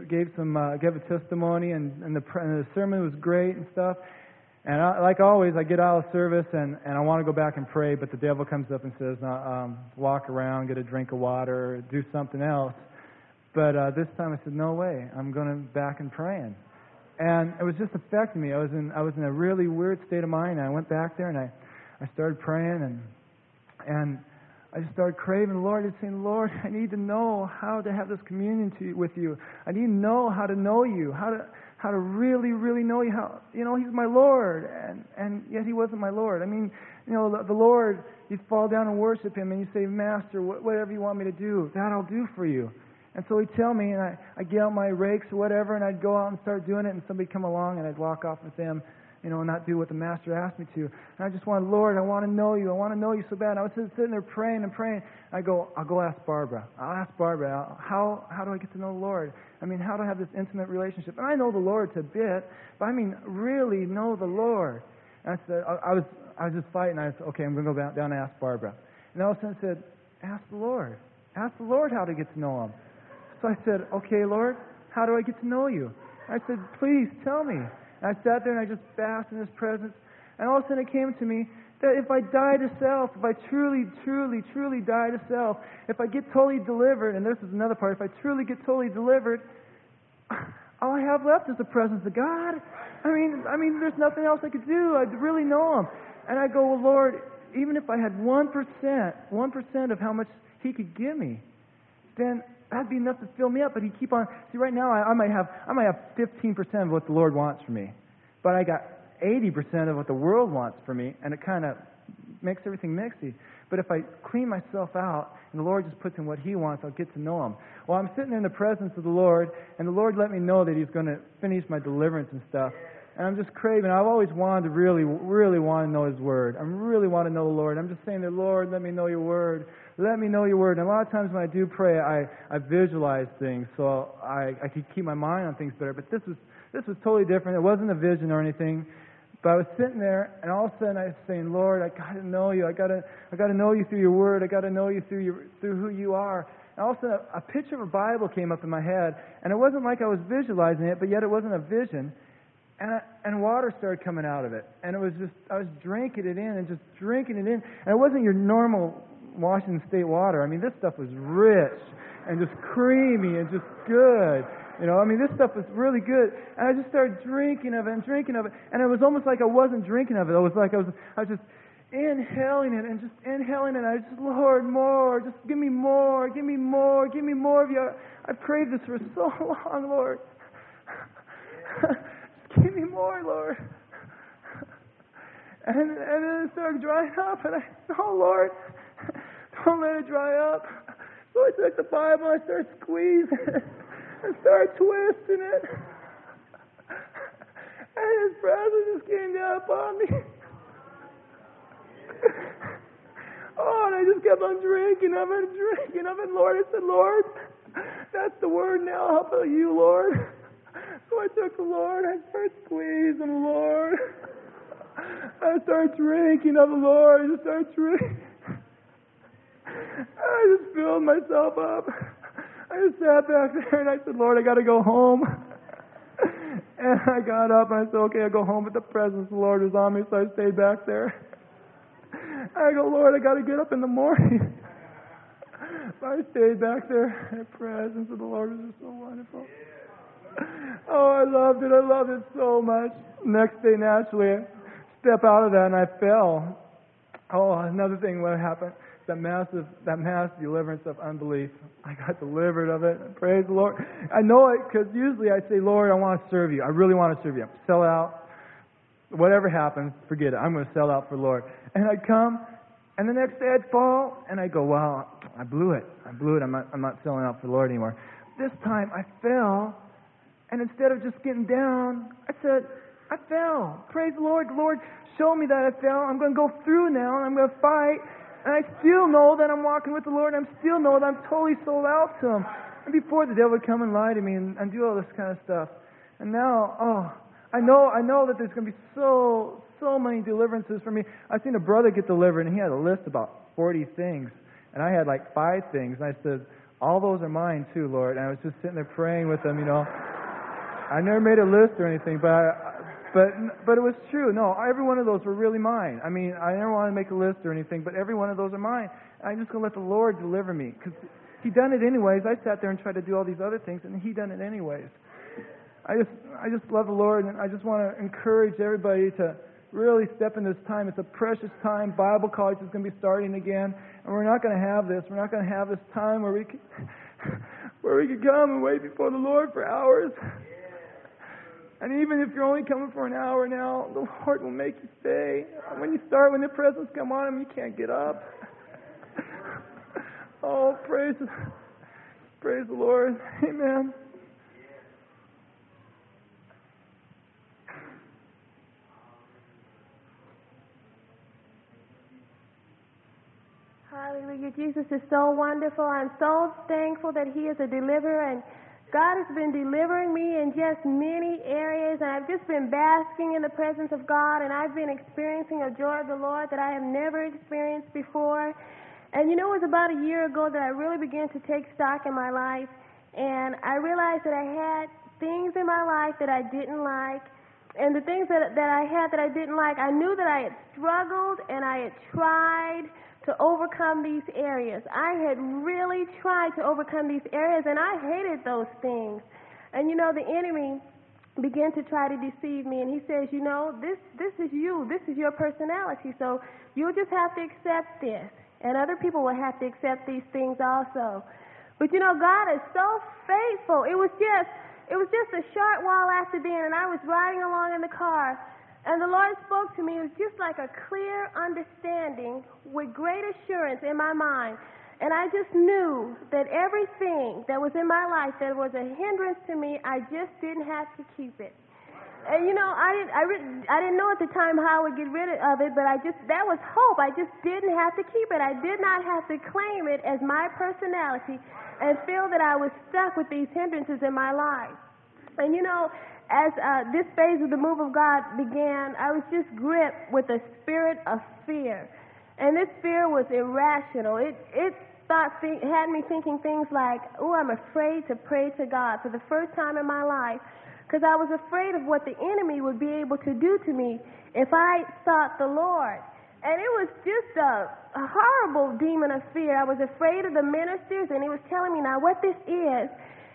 a testimony, and the sermon was great and stuff. And like always, I get out of service and I want to go back and pray, but the devil comes up and says, walk around, get a drink of water, do something else. But this time I said, no way, I'm going back and praying. And it was just affecting me. I was in a really weird state of mind, and I went back there and I started praying and I just started craving the Lord and saying, Lord, I need to know how to have this communion with you. I need to know how to know you, how to really, really know you. How, He's my Lord, and yet He wasn't my Lord. I mean, the Lord, you fall down and worship Him, and you say, Master, whatever you want me to do, that I'll do for you. And so He'd tell me, and I'd get out my rakes or whatever, and I'd go out and start doing it, and somebody'd come along, and I'd walk off with them, and not do what the Master asked me to. And I just wanted, Lord, I want to know you. I want to know you so bad. And I was sitting there praying and praying. I'll go ask Barbara. I'll ask Barbara, how do I get to know the Lord? I mean, how do I have this intimate relationship? And I know the Lord a bit, but I mean, really know the Lord. And I said, I was just fighting. I said, okay, I'm going to go down and ask Barbara. And all of a sudden I said, ask the Lord. Ask the Lord how to get to know Him. So I said, okay, Lord, how do I get to know you? I said, please tell me. And I sat there and I just basked in His presence. And all of a sudden it came to me that if I die to self, if I truly, truly, truly die to self, if I get totally delivered, and this is another part, if I truly get totally delivered, all I have left is the presence of God. I mean, there's nothing else I could do. I really know Him. And I go, well, Lord, even if I had 1% of how much He could give me, then that'd be enough to fill me up. But he'd keep on. See, right now I might have 15% of what the Lord wants from me, but I got 80% of what the world wants from me, and it kind of makes everything mixy. But if I clean myself out and the Lord just puts in what He wants, I'll get to know Him. Well, I'm sitting in the presence of the Lord, and the Lord let me know that He's going to finish my deliverance and stuff. And I'm just craving. I've always wanted to really want to know His Word. I really want to know the Lord. I'm just saying that, Lord, let me know Your Word. Let me know Your Word. And a lot of times when I do pray, I visualize things, so I can keep my mind on things better. But this was totally different. It wasn't a vision or anything. But I was sitting there, and all of a sudden I was saying, Lord, I got to know You. I got to know You through Your Word. I got to know You through who You are. And all of a sudden a picture of a Bible came up in my head, and it wasn't like I was visualizing it, but yet it wasn't a vision. And water started coming out of it. And it was just, I was drinking it in and just drinking it in. And it wasn't your normal Washington State water. I mean, this stuff was rich and just creamy and just good. You know, I mean, this stuff was really good. And I just started drinking of it and drinking of it. And it was almost like I wasn't drinking of it. It was like I was just inhaling it and just inhaling it. And I just, Lord, more. Just give me more. Give me more. Give me more of You. I've craved this for so long, Lord. Just give me more, Lord. And then it started drying up. And I said, oh, Lord, don't let it dry up. So I took the Bible and I started squeezing it. And started twisting it. And His presence just came down upon me. Oh, and I just kept on drinking of it and drinking of it. Lord, I said, Lord, that's the Word now. How about You, Lord? So I took the Lord. I started squeezing the Lord. I started drinking of the Lord. I just started drinking. I just filled myself up. I just sat back there and I said, Lord, I got to go home. And I got up and I said, okay, I'll go home. But the presence of the Lord was on me, so I stayed back there. I go, Lord, I got to get up in the morning. But I stayed back there. The presence of the Lord was just so wonderful. Oh, I loved it. I loved it so much. Next day, naturally, I step out of that and I fell. Oh, another thing what happened. That mass deliverance of unbelief. I got delivered of it. Praise the Lord. I know it because usually I say, Lord, I want to serve You. I really want to serve You. Sell out. Whatever happens, forget it. I'm going to sell out for the Lord. And I'd come, and the next day I'd fall, and I'd go, wow, I blew it. I'm not selling out for the Lord anymore. This time I fell, and instead of just getting down, I said, I fell. Praise the Lord. The Lord showed me that I fell. I'm going to go through now, and I'm going to fight. And I still know that I'm walking with the Lord, and I still know that I'm totally sold out to Him. And before, the devil would come and lie to me and do all this kind of stuff. And now, I know that there's going to be so many deliverances for me. I've seen a brother get delivered, and he had a list about 40 things. And I had like 5 things. And I said, all those are mine too, Lord. And I was just sitting there praying with him, you know. I never made a list or anything, but it was true. No, every one of those were really mine. I mean, I never want to make a list or anything, but every one of those are mine. I'm just going to let the Lord deliver me because He done it anyways. I sat there and tried to do all these other things, and He done it anyways. I just love the Lord, and I just want to encourage everybody to really step in this time. It's a precious time. Bible college is going to be starting again, and we're not going to have this. We're not going to have this time where we can come and wait before the Lord for hours. And even if you're only coming for an hour now, the Lord will make you stay. When the presence come on Him, you can't get up. Oh, praise the Lord. Amen. Hallelujah. Jesus is so wonderful. I'm so thankful that He is a deliverer, and God has been delivering me in just many areas, and I've just been basking in the presence of God, and I've been experiencing a joy of the Lord that I have never experienced before. And you know, it was about a year ago that I really began to take stock in my life, and I realized that I had things in my life that I didn't like, and the things that I had that I didn't like, I knew that I had struggled and I had tried to overcome these areas. I had really tried to overcome these areas, and I hated those things. And you know, the enemy began to try to deceive me, and he says, you know, this is you. This is your personality, so you'll just have to accept this. And other people will have to accept these things also. But God is so faithful. It was just a short while after then, and I was riding along in the car, and the Lord spoke to me. It was just like a clear understanding with great assurance in my mind. And I just knew that everything that was in my life that was a hindrance to me, I just didn't have to keep it. And I didn't know at the time how I would get rid of it, but that was hope. I just didn't have to keep it. I did not have to claim it as my personality and feel that I was stuck with these hindrances in my life. And as this phase of the move of God began, I was just gripped with a spirit of fear. And this fear was irrational. It had me thinking things like, I'm afraid to pray to God for the first time in my life, because I was afraid of what the enemy would be able to do to me if I sought the Lord. And it was just a horrible demon of fear. I was afraid of the ministers, and he was telling me, now what this is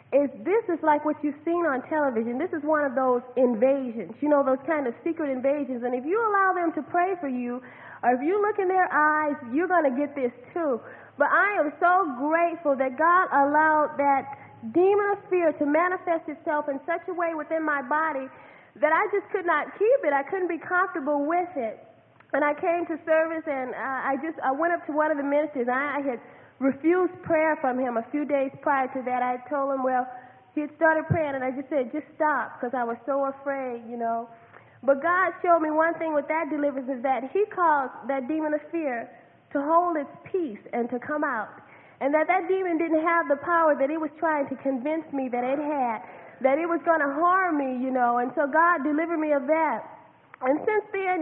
like what you've seen on television. This is one of those invasions, those kind of secret invasions. And if you allow them to pray for you, or if you look in their eyes, you're going to get this too. But I am so grateful that God allowed that demon of fear to manifest itself in such a way within my body that I just could not keep it. I couldn't be comfortable with it. And I came to service, and I went up to one of the ministers. I had refused prayer from him a few days prior to that. I had told him, he had started praying, and I just said, just stop, because I was so afraid, But God showed me one thing with that deliverance is that he caused that demon of fear to hold its peace and to come out. And that demon didn't have the power that it was trying to convince me that it had, that it was going to harm me, And so God delivered me of that. And since then,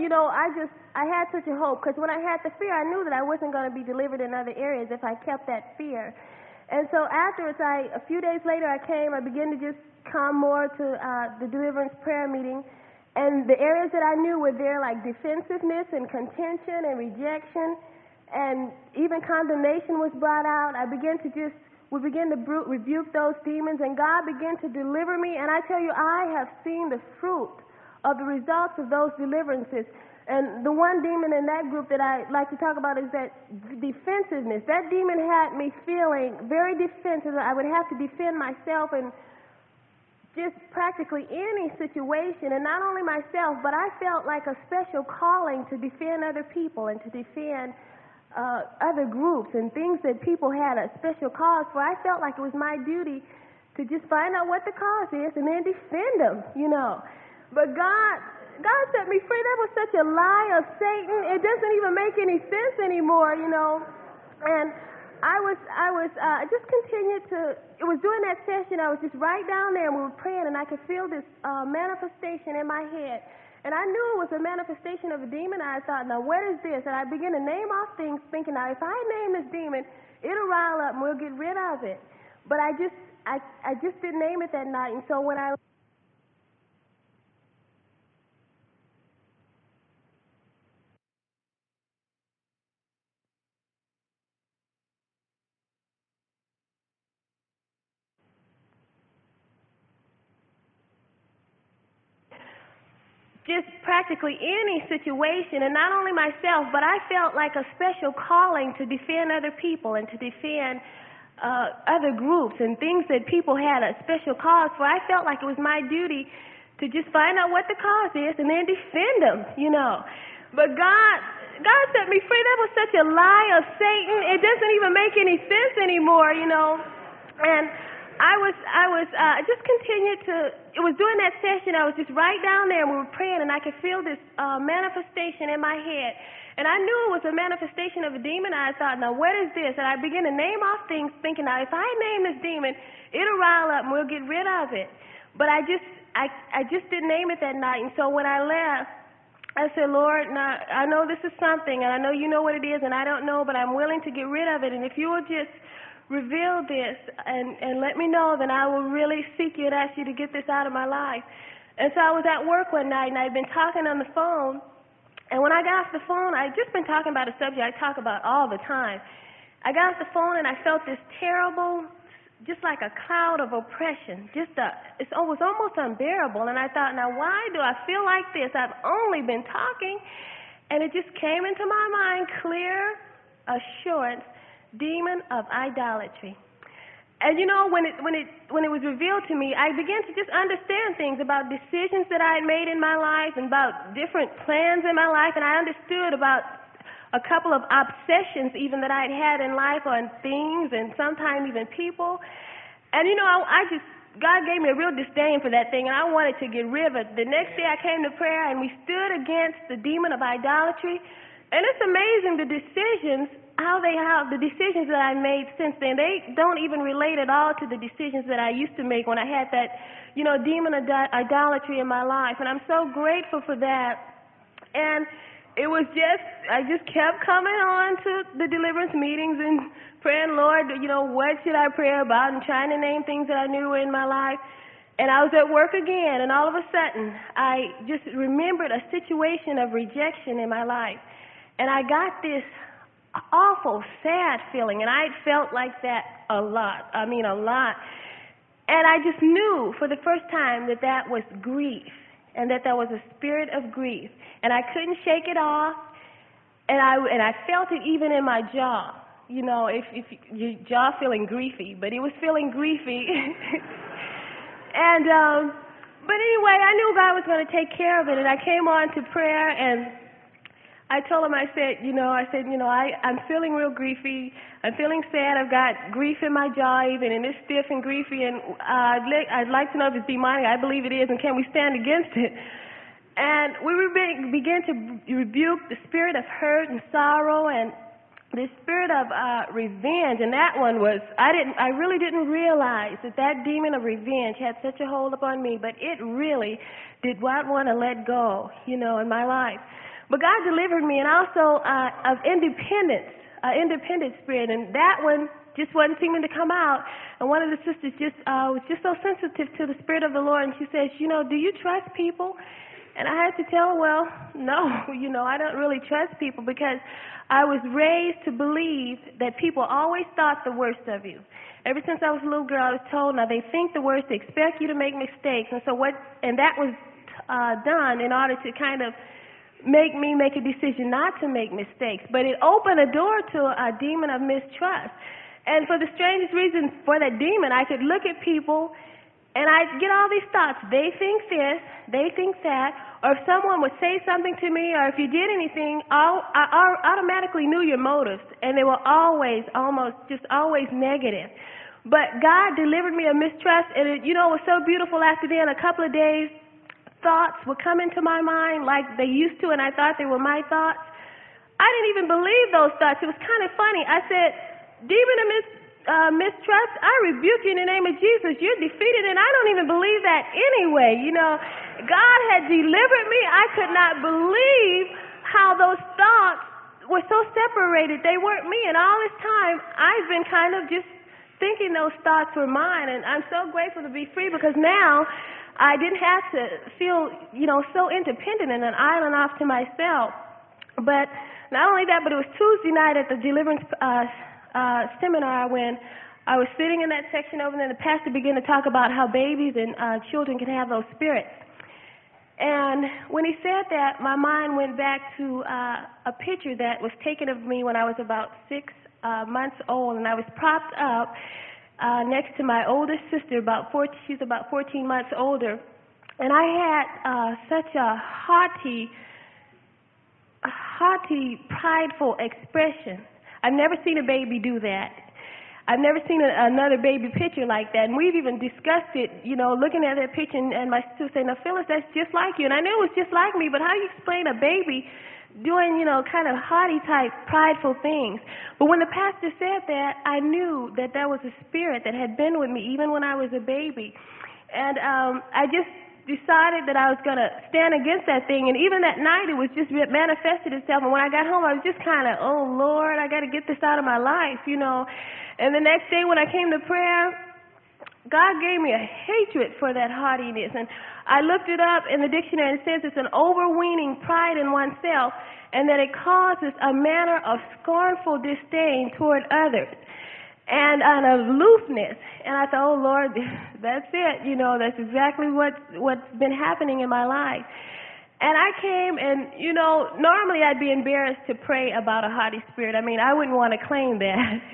I had such a hope, because when I had the fear, I knew that I wasn't going to be delivered in other areas if I kept that fear. And so afterwards, a few days later, I began to just come more to the deliverance prayer meeting. And the areas that I knew were there, like defensiveness and contention and rejection, and even condemnation was brought out. We began to rebuke those demons, and God began to deliver me. And I tell you, I have seen the fruit of the results of those deliverances. And the one demon in that group that I like to talk about is that defensiveness. That demon had me feeling very defensive. I would have to defend myself in just practically any situation, and not only myself, but I felt like a special calling to defend other people and to defend other groups and things that people had a special cause for. I felt like it was my duty to just find out what the cause is and then defend them, But God set me free. That was such a lie of Satan. It doesn't even make any sense anymore, And I just continued to. It was during that session, I was just right down there and we were praying, and I could feel this manifestation in my head. And I knew it was a manifestation of a demon. I thought, now what is this? And I began to name off things, thinking, now if I name this demon, it'll rile up and we'll get rid of it. But I just didn't name it that night. And so when I just practically any situation, and not only myself, but I felt like a special calling to defend other people and to defend other groups and things that people had a special cause for. I felt like it was my duty to just find out what the cause is and then defend them, But God set me free. That was such a lie of Satan. It doesn't even make any sense anymore, And I just continued to. It was during that session, I was just right down there and we were praying, and I could feel this manifestation in my head. And I knew it was a manifestation of a demon. I thought, now what is this? And I began to name off things, thinking, now if I name this demon, it'll rile up and we'll get rid of it. But I just didn't name it that night. And so when I left, I said, Lord, now I know this is something, and I know you know what it is, and I don't know, but I'm willing to get rid of it. And if you will just reveal this and let me know, then I will really seek you and ask you to get this out of my life. And so I was at work one night, and I'd been talking on the phone. And when I got off the phone, I'd just been talking about a subject I talk about all the time. I got off the phone, and I felt this terrible, just like a cloud of oppression. It was almost unbearable. And I thought, now why do I feel like this? I've only been talking. And it just came into my mind, clear assurance, demon of idolatry. And you know, when it was revealed to me, I began to just understand things about decisions that I had made in my life and about different plans in my life, and I understood about a couple of obsessions even that I had in life on things and sometimes even people. And you know, God gave me a real disdain for that thing, and I wanted to get rid of it. The next day I came to prayer, and we stood against the demon of idolatry. And it's amazing the decisions that I made since then. They don't even relate at all to the decisions that I used to make when I had that, you know, demon of idolatry in my life. And I'm so grateful for that. And it was I just kept coming on to the deliverance meetings and praying, Lord, you know, what should I pray about, and trying to name things that I knew were in my life. And I was at work again, and all of a sudden, I just remembered a situation of rejection in my life. And I got this awful, sad feeling, and I felt like that a lot. I mean, a lot. And I just knew for the first time that that was grief, and that was a spirit of grief. And I couldn't shake it off, and I felt it even in my jaw. You know, if your jaw feeling griefy, but it was feeling griefy. And but anyway, I knew God was going to take care of it, and I came on to prayer, and I told him, I said, I'm feeling real griefy. I'm feeling sad. I've got grief in my jaw even, and it's stiff and griefy, and I'd like to know if it's demonic. I believe it is, and can we stand against it? And we began to rebuke the spirit of hurt and sorrow and the spirit of revenge. And that one was, I really didn't realize that demon of revenge had such a hold upon me, but it really did not want to let go, you know, in my life. But God delivered me, and also of independent spirit, and that one just wasn't seeming to come out. And one of the sisters was just so sensitive to the Spirit of the Lord, and she says, you know, do you trust people? And I had to tell her, well, no, you know, I don't really trust people, because I was raised to believe that people always thought the worst of you. Ever since I was a little girl, I was told, now they think the worst, they expect you to make mistakes, and that was done in order to kind of make me make a decision not to make mistakes. But it opened a door to a demon of mistrust. And for the strangest reason, for that demon, I could look at people and I'd get all these thoughts. They think this, they think that, or if someone would say something to me, or if you did anything, I automatically knew your motives, and they were always negative. But God delivered me of mistrust, and it was so beautiful. After then, a couple of days, thoughts would come into my mind like they used to, and I thought they were my thoughts. I didn't even believe those thoughts. It was kind of funny. I said, demon of mistrust, I rebuke you in the name of Jesus. You're defeated, and I don't even believe that anyway. You know, God had delivered me. I could not believe how those thoughts were so separated. They weren't me, and all this time I've been kind of just thinking those thoughts were mine, and I'm so grateful to be free, because now I didn't have to feel, so independent and an island off to myself. But not only that, but it was Tuesday night at the deliverance seminar when I was sitting in that section over there, and the pastor began to talk about how babies and children can have those spirits. And when he said that, my mind went back to a picture that was taken of me when I was about 6 months old, and I was propped up next to my oldest sister, she's about 14 months older, and I had such a haughty, prideful expression. I've never seen a baby do that. I've never seen another baby picture like that, and we've even discussed it, looking at that picture, and my sister said, now Phyllis, that's just like you, and I knew it was just like me, but how do you explain a baby doing, kind of haughty type, prideful things? But when the pastor said that, I knew that was a spirit that had been with me even when I was a baby. And I just decided that I was going to stand against that thing. And even that night, it was just manifested itself. And when I got home, I was just kind of, oh, Lord, I got to get this out of my life, And the next day when I came to prayer, God gave me a hatred for that haughtiness. And I looked it up in the dictionary, and it says it's an overweening pride in oneself, and that it causes a manner of scornful disdain toward others and an aloofness. And I thought, oh, Lord, that's it. That's exactly what's been happening in my life. And I came and, normally I'd be embarrassed to pray about a haughty spirit. I mean, I wouldn't want to claim that.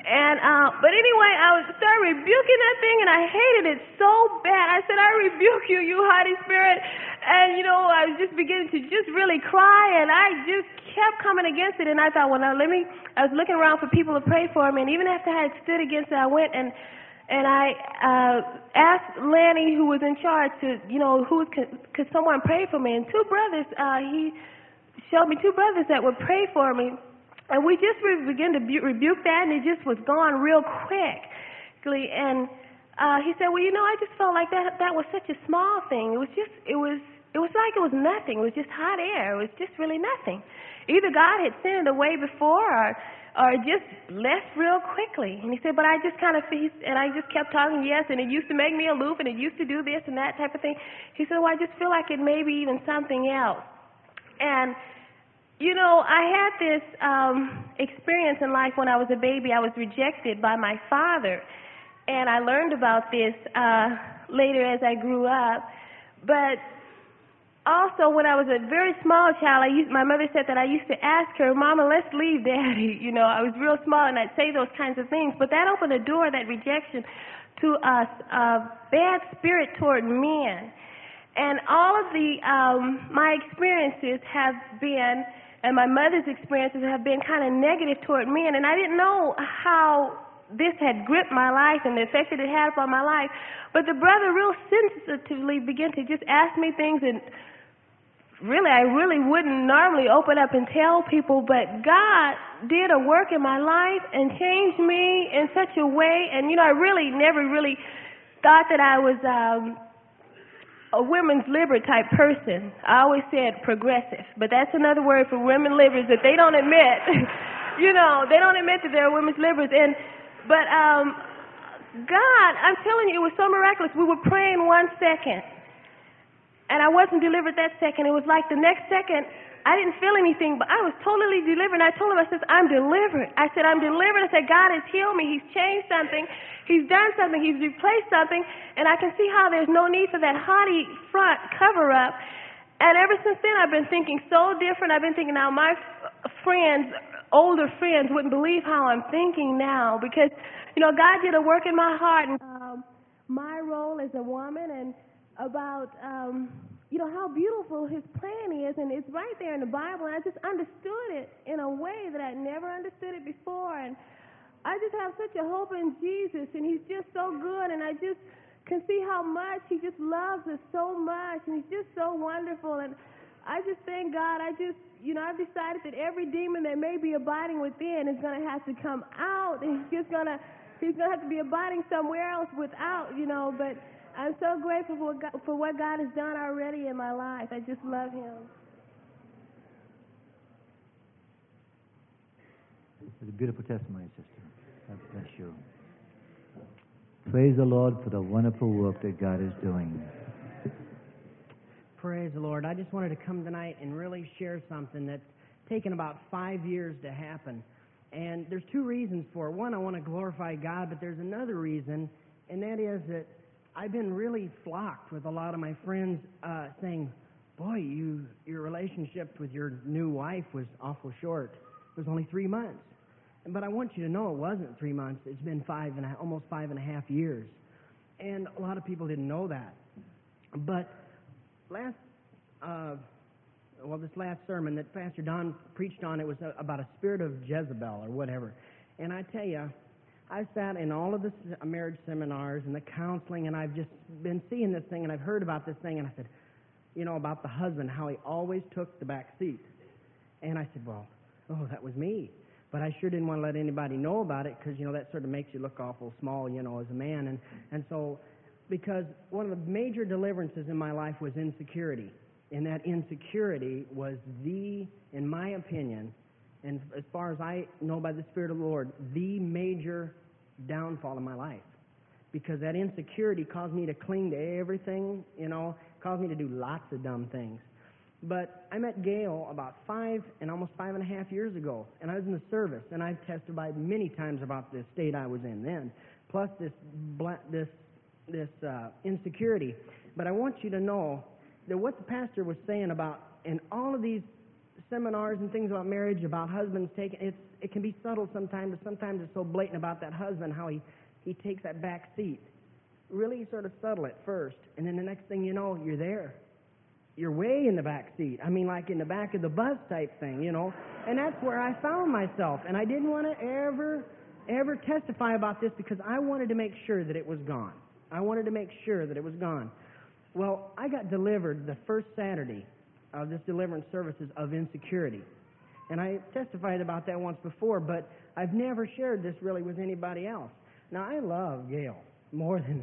But anyway, I started rebuking that thing, and I hated it so bad. I said, I rebuke you, you haughty spirit. And, I was just beginning to just really cry, and I just kept coming against it. And I thought, well, now I was looking around for people to pray for me, and even after I had stood against it, I went and I asked Lanny, who was in charge, to, could someone pray for me? And two brothers, he showed me two brothers that would pray for me. And we just began to rebuke that, and it just was gone real quickly. And he said, well, I just felt like that was such a small thing. It was like it was nothing. It was just hot air. It was just really nothing. Either God had sent it away before, or it just left real quickly. And he said, but I just and I just kept talking, yes, and it used to make me aloof, and it used to do this and that type of thing. He said, well, I just feel like it may be even something else. And I had this experience in life when I was a baby. I was rejected by my father, and I learned about this later as I grew up. But also, when I was a very small child, my mother said that I used to ask her, Mama, let's leave Daddy. I was real small, and I'd say those kinds of things. But that opened the door, that rejection, to a bad spirit toward men. And all of my experiences have been, and my mother's experiences have been kind of negative toward men. And I didn't know how this had gripped my life and the effect that it had upon my life. But the brother real sensitively began to just ask me things, and I really wouldn't normally open up and tell people, but God did a work in my life and changed me in such a way. And, I really never really thought that I was a women's liber type person. I always said progressive, but that's another word for women livers that they don't admit. They don't admit that they're women's livers. But God, I'm telling you, it was so miraculous. We were praying 1 second, and I wasn't delivered that second. It was like the next second, I didn't feel anything, but I was totally delivered. And I told him, I said, I'm delivered. I said, I'm delivered. I said, God has healed me. He's changed something. He's done something. He's replaced something. And I can see how there's no need for that haughty front cover-up. And ever since then, I've been thinking so different. I've been thinking now my friends, older friends, wouldn't believe how I'm thinking now, because, God did a work in my heart. And my role as a woman, and about, how beautiful His plan is. And it's right there in the Bible. And I just understood it in a way that I never understood it before. And I just have such a hope in Jesus, and He's just so good, and I just can see how much He just loves us so much, and He's just so wonderful. And I just thank God. I've decided that every demon that may be abiding within is going to have to come out, and he's going to have to be abiding somewhere else without, but I'm so grateful for what God has done already in my life. I just love Him. It's a beautiful testimony, sister. God bless you. Praise the Lord for the wonderful work that God is doing. Praise the Lord. I just wanted to come tonight and really share something that's taken about 5 years to happen. And there's two reasons for it. One, I want to glorify God, but there's another reason, and that is that I've been really flocked with a lot of my friends saying, boy, your relationship with your new wife was awful short. It was only 3 months. But I want you to know it wasn't 3 months. It's been almost 5.5 years. And a lot of people didn't know that. But this last sermon that Pastor Don preached on, it was about a spirit of Jezebel or whatever. And I tell you, I sat in all of the marriage seminars and the counseling, and I've just been seeing this thing, and I've heard about this thing, and I said, about the husband, how he always took the back seat. And I said, that was me. But I sure didn't want to let anybody know about it, because, that sort of makes you look awful small, as a man. And so, because one of the major deliverances in my life was insecurity. And that insecurity was in my opinion, and as far as I know by the Spirit of the Lord, the major downfall in my life. Because that insecurity caused me to cling to everything, caused me to do lots of dumb things. But I met Gail about almost 5.5 years ago, and I was in the service, and I've testified many times about the state I was in then, plus this insecurity. But I want you to know that what the pastor was saying about, in all of these seminars and things about marriage, about husbands taking it can be subtle sometimes, but sometimes it's so blatant about that husband, how he takes that back seat. Really sort of subtle at first, and then the next thing you know, you're there. You're way in the back seat. I mean, like in the back of the bus type thing, you know. And that's where I found myself. And I didn't want to ever testify about this because I wanted to make sure that it was gone. I wanted to make sure that it was gone. Well, I got delivered the first Saturday of this deliverance services of insecurity. And I testified about that once before, but I've never shared this really with anybody else. Now, I love Gail more than...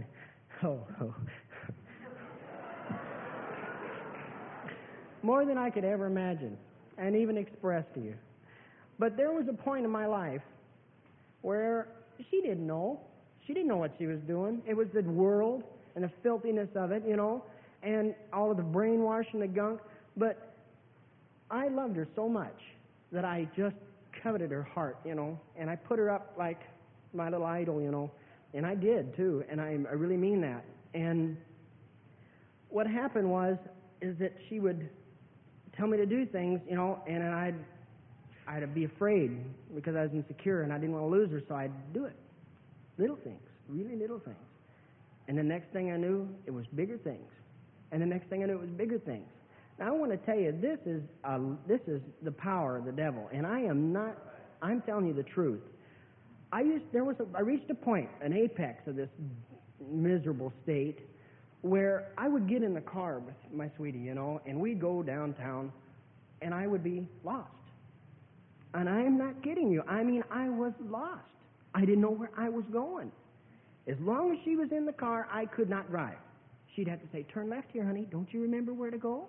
more than I could ever imagine and even express to you. But there was a point in my life where she didn't know. She didn't know what she was doing. It was the world and the filthiness of it, you know, and all of the brainwashing, the gunk. But I loved her so much that I just coveted her heart, you know, and I put her up like my little idol, you know, and I did too, and I really mean that. And what happened is that she would tell me to do things, you know, and I'd be afraid because I was insecure and I didn't want to lose her, so I'd do it. Little things, really little things. And the next thing I knew, it was bigger things. And the next thing I knew, it was bigger things. Now, I want to tell you, this is the power of the devil, and I'm telling you the truth. I reached a point, an apex of this miserable state, where I would get in the car with my sweetie, you know, and we'd go downtown, and I would be lost. And I am not kidding you. I mean, I was lost. I didn't know where I was going. As long as she was in the car, I could not drive. She'd have to say, "Turn left here, honey. Don't you remember where to go?"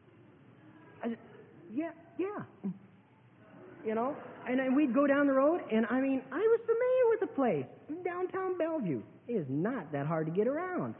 I said, yeah. You know? And then we'd go down the road, and I mean, I was familiar with the place. Downtown Bellevue. It is not that hard to get around.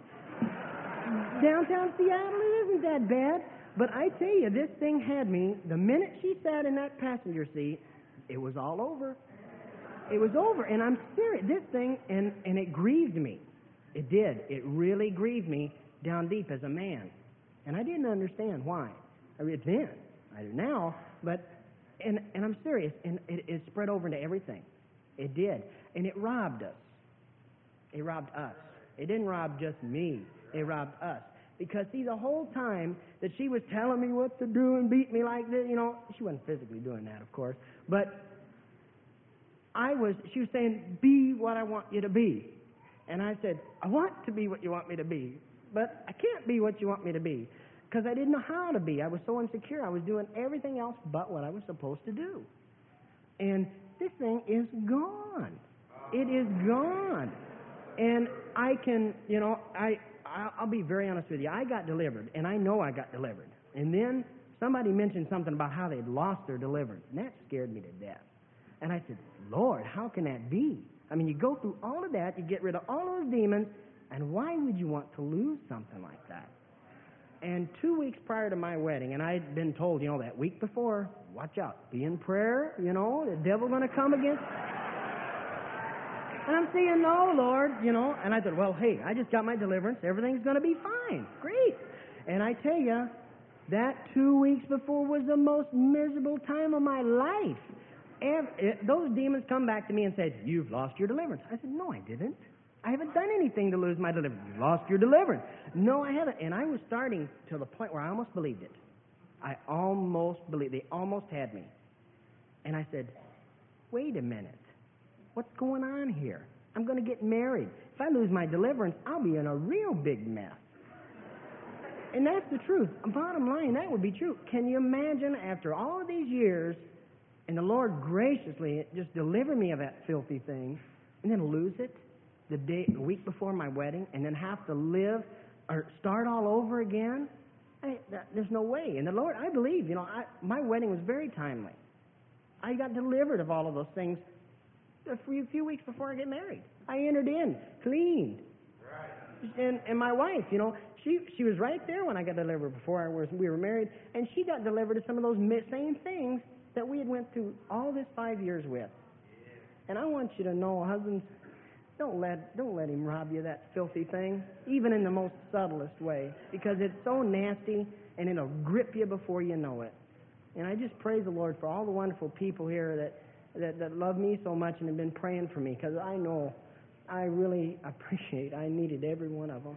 Downtown Seattle isn't that bad. But I tell you, this thing had me, the minute she sat in that passenger seat, it was all over. It was over, and I'm serious. This thing, and it grieved me. It did. It really grieved me down deep as a man. And I didn't understand why. I mean, then. I do now. But, and I'm serious, and it spread over into everything. It did. And it robbed us. It robbed us. It didn't rob just me. It robbed us. Because, see, the whole time that she was telling me what to do and beat me like this, you know, she wasn't physically doing that, of course, but she was saying, "Be what I want you to be." And I said, "I want to be what you want me to be, but I can't be what you want me to be," because I didn't know how to be. I was so insecure. I was doing everything else but what I was supposed to do. And this thing is gone. It is gone. And I can, you know, I'll be very honest with you. I got delivered, and I know I got delivered. And then somebody mentioned something about how they'd lost their deliverance, and that scared me to death. And I said, "Lord, how can that be? I mean, you go through all of that, you get rid of all those demons, and why would you want to lose something like that?" And 2 weeks prior to my wedding, and I'd been told, you know, that week before, watch out, be in prayer, you know, the devil's going to come against. And I'm saying, "No, Lord," you know. And I thought, well, hey, I just got my deliverance. Everything's going to be fine. Great. And I tell you, that 2 weeks before was the most miserable time of my life. Those demons come back to me and said, "You've lost your deliverance." I said, "No, I didn't. I haven't done anything to lose my deliverance." "You lost your deliverance." "No, I haven't." And I was starting to the point where I almost believed it. I almost believed. They almost had me. And I said, "Wait a minute. What's going on here? I'm going to get married. If I lose my deliverance, I'll be in a real big mess." And that's the truth. Bottom line, that would be true. Can you imagine after all of these years, and the Lord graciously just delivered me of that filthy thing, and then lose it the week before my wedding, and then have to live or start all over again? There's no way. And the Lord, I believe, you know, my wedding was very timely. I got delivered of all of those things a few weeks before I get married. I entered in clean. Right. And my wife, you know, she was right there when I got delivered before we were married, and she got delivered of some of those same things that we had went through all this 5 years with. And I want you to know, husbands, don't let him rob you of that filthy thing, even in the most subtlest way, because it's so nasty and it'll grip you before you know it. And I just praise the Lord for all the wonderful people here that love me so much and have been praying for me, because I know I really appreciate, I needed every one of them.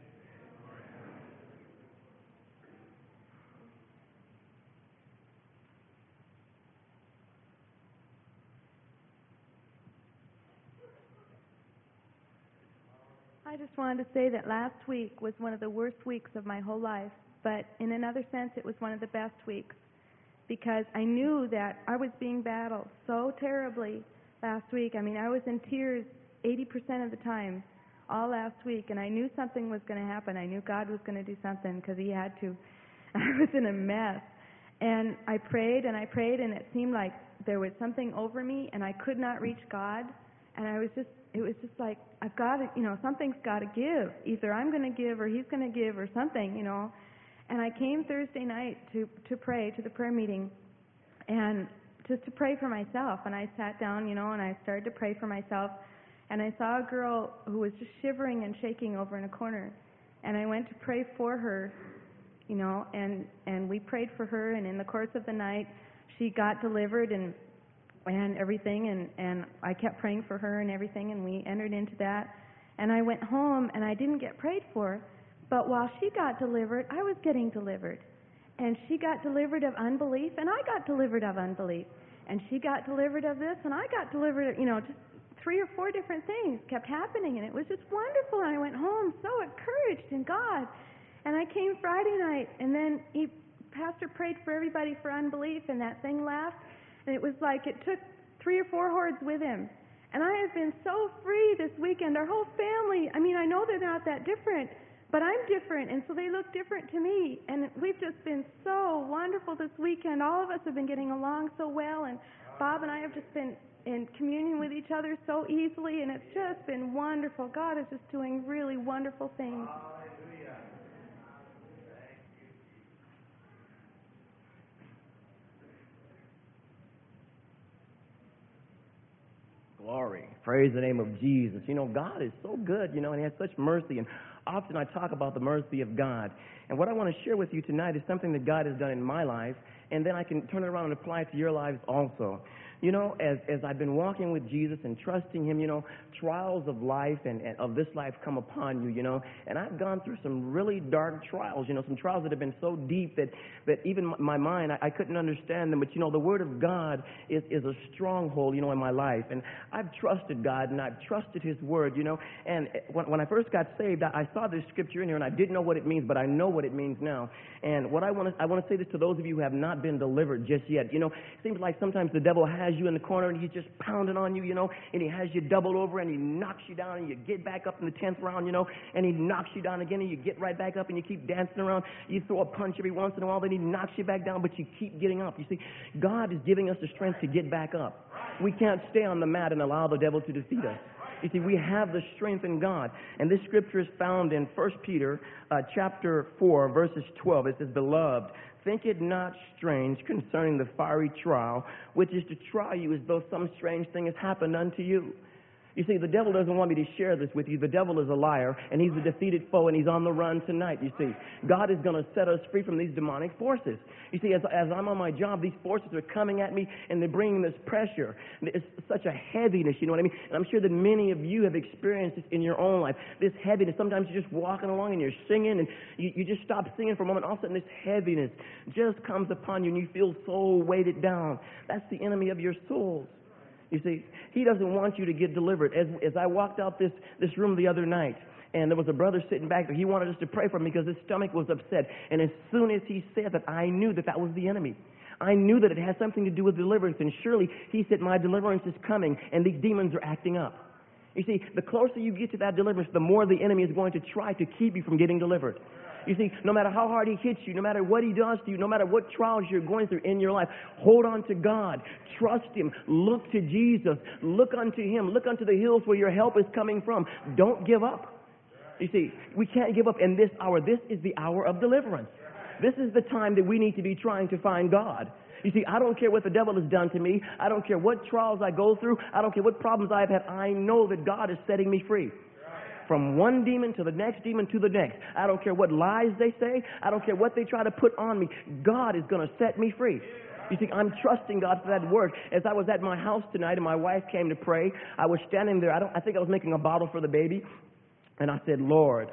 I just wanted to say that last week was one of the worst weeks of my whole life, but in another sense it was one of the best weeks, because I knew that I was being battled so terribly last week. I mean, I was in tears 80% of the time all last week, and I knew something was going to happen. I knew God was going to do something because He had to. I was in a mess, and I prayed, and it seemed like there was something over me, and I could not reach God, and it was just like, I've got to, something's got to give. Either I'm going to give or He's going to give or something, And I came Thursday night to pray, to the prayer meeting, and just to pray for myself. And I sat down, and I started to pray for myself. And I saw a girl who was just shivering and shaking over in a corner. And I went to pray for her, and we prayed for her. And in the course of the night, she got delivered and everything. And I kept praying for her and everything. And we entered into that. And I went home, and I didn't get prayed for. But while she got delivered, I was getting delivered. And she got delivered of unbelief, and I got delivered of unbelief. And she got delivered of this, and I got delivered of, just 3 or 4 different things kept happening, and it was just wonderful. And I went home so encouraged in God. And I came Friday night, and then Pastor prayed for everybody for unbelief, and that thing left. And it was like it took 3 or 4 hordes with him. And I have been so free this weekend. Our whole family, I mean, I know they're not that different, but I'm different, and so they look different to me. And we've just been so wonderful this weekend. All of us have been getting along so well, and Bob and I have just been in communion with each other so easily, and it's just been wonderful. God is just doing really wonderful things. Glory. Praise the name of Jesus. God is so good, and He has such mercy. And often I talk about the mercy of God. And what I want to share with you tonight is something that God has done in my life, and then I can turn it around and apply it to your lives also. As I've been walking with Jesus and trusting Him, trials of life and of this life come upon you, and I've gone through some really dark trials, some trials that have been so deep that even my mind, I couldn't understand them. But, the Word of God is a stronghold, in my life. And I've trusted God, and I've trusted His Word, And when I first got saved, I saw this scripture in here, and I didn't know what it means, but I know what it means now. And I want to say this to those of you who have not been delivered just yet. It seems like sometimes the devil has you in the corner, and he's just pounding on you, and he has you doubled over, and he knocks you down, and you get back up in the 10th round, and he knocks you down again, and you get right back up, and you keep dancing around. You throw a punch every once in a while, then he knocks you back down, but you keep getting up. You see, God is giving us the strength to get back up. We can't stay on the mat and allow the devil to defeat us. You see, we have the strength in God. And this scripture is found in 1 Peter chapter 4, verses 12. It says, "Beloved, think it not strange concerning the fiery trial, which is to try you as though some strange thing has happened unto you." You see, the devil doesn't want me to share this with you. The devil is a liar, and he's a defeated foe, and he's on the run tonight, you see. God is going to set us free from these demonic forces. You see, as I'm on my job, these forces are coming at me, and they're bringing this pressure. It's such a heaviness, you know what I mean? And I'm sure that many of you have experienced this in your own life, this heaviness. Sometimes you're just walking along, and you're singing, and you just stop singing for a moment. All of a sudden, this heaviness just comes upon you, and you feel so weighted down. That's the enemy of your souls. You see, he doesn't want you to get delivered. As I walked out this room the other night, and there was a brother sitting back there, he wanted us to pray for him because his stomach was upset. And as soon as he said that, I knew that was the enemy. I knew that it had something to do with deliverance. And surely he said, my deliverance is coming, and these demons are acting up. You see, the closer you get to that deliverance, the more the enemy is going to try to keep you from getting delivered. You see, no matter how hard he hits you, no matter what he does to you, no matter what trials you're going through in your life, hold on to God. Trust Him. Look to Jesus. Look unto Him. Look unto the hills where your help is coming from. Don't give up. You see, we can't give up in this hour. This is the hour of deliverance. This is the time that we need to be trying to find God. You see, I don't care what the devil has done to me. I don't care what trials I go through. I don't care what problems I've had. I know that God is setting me free. From one demon to the next demon to the next. I don't care what lies they say. I don't care what they try to put on me. God is going to set me free. You see, I'm trusting God for that word. As I was at my house tonight and my wife came to pray, I was standing there. I think I was making a bottle for the baby. And I said, Lord,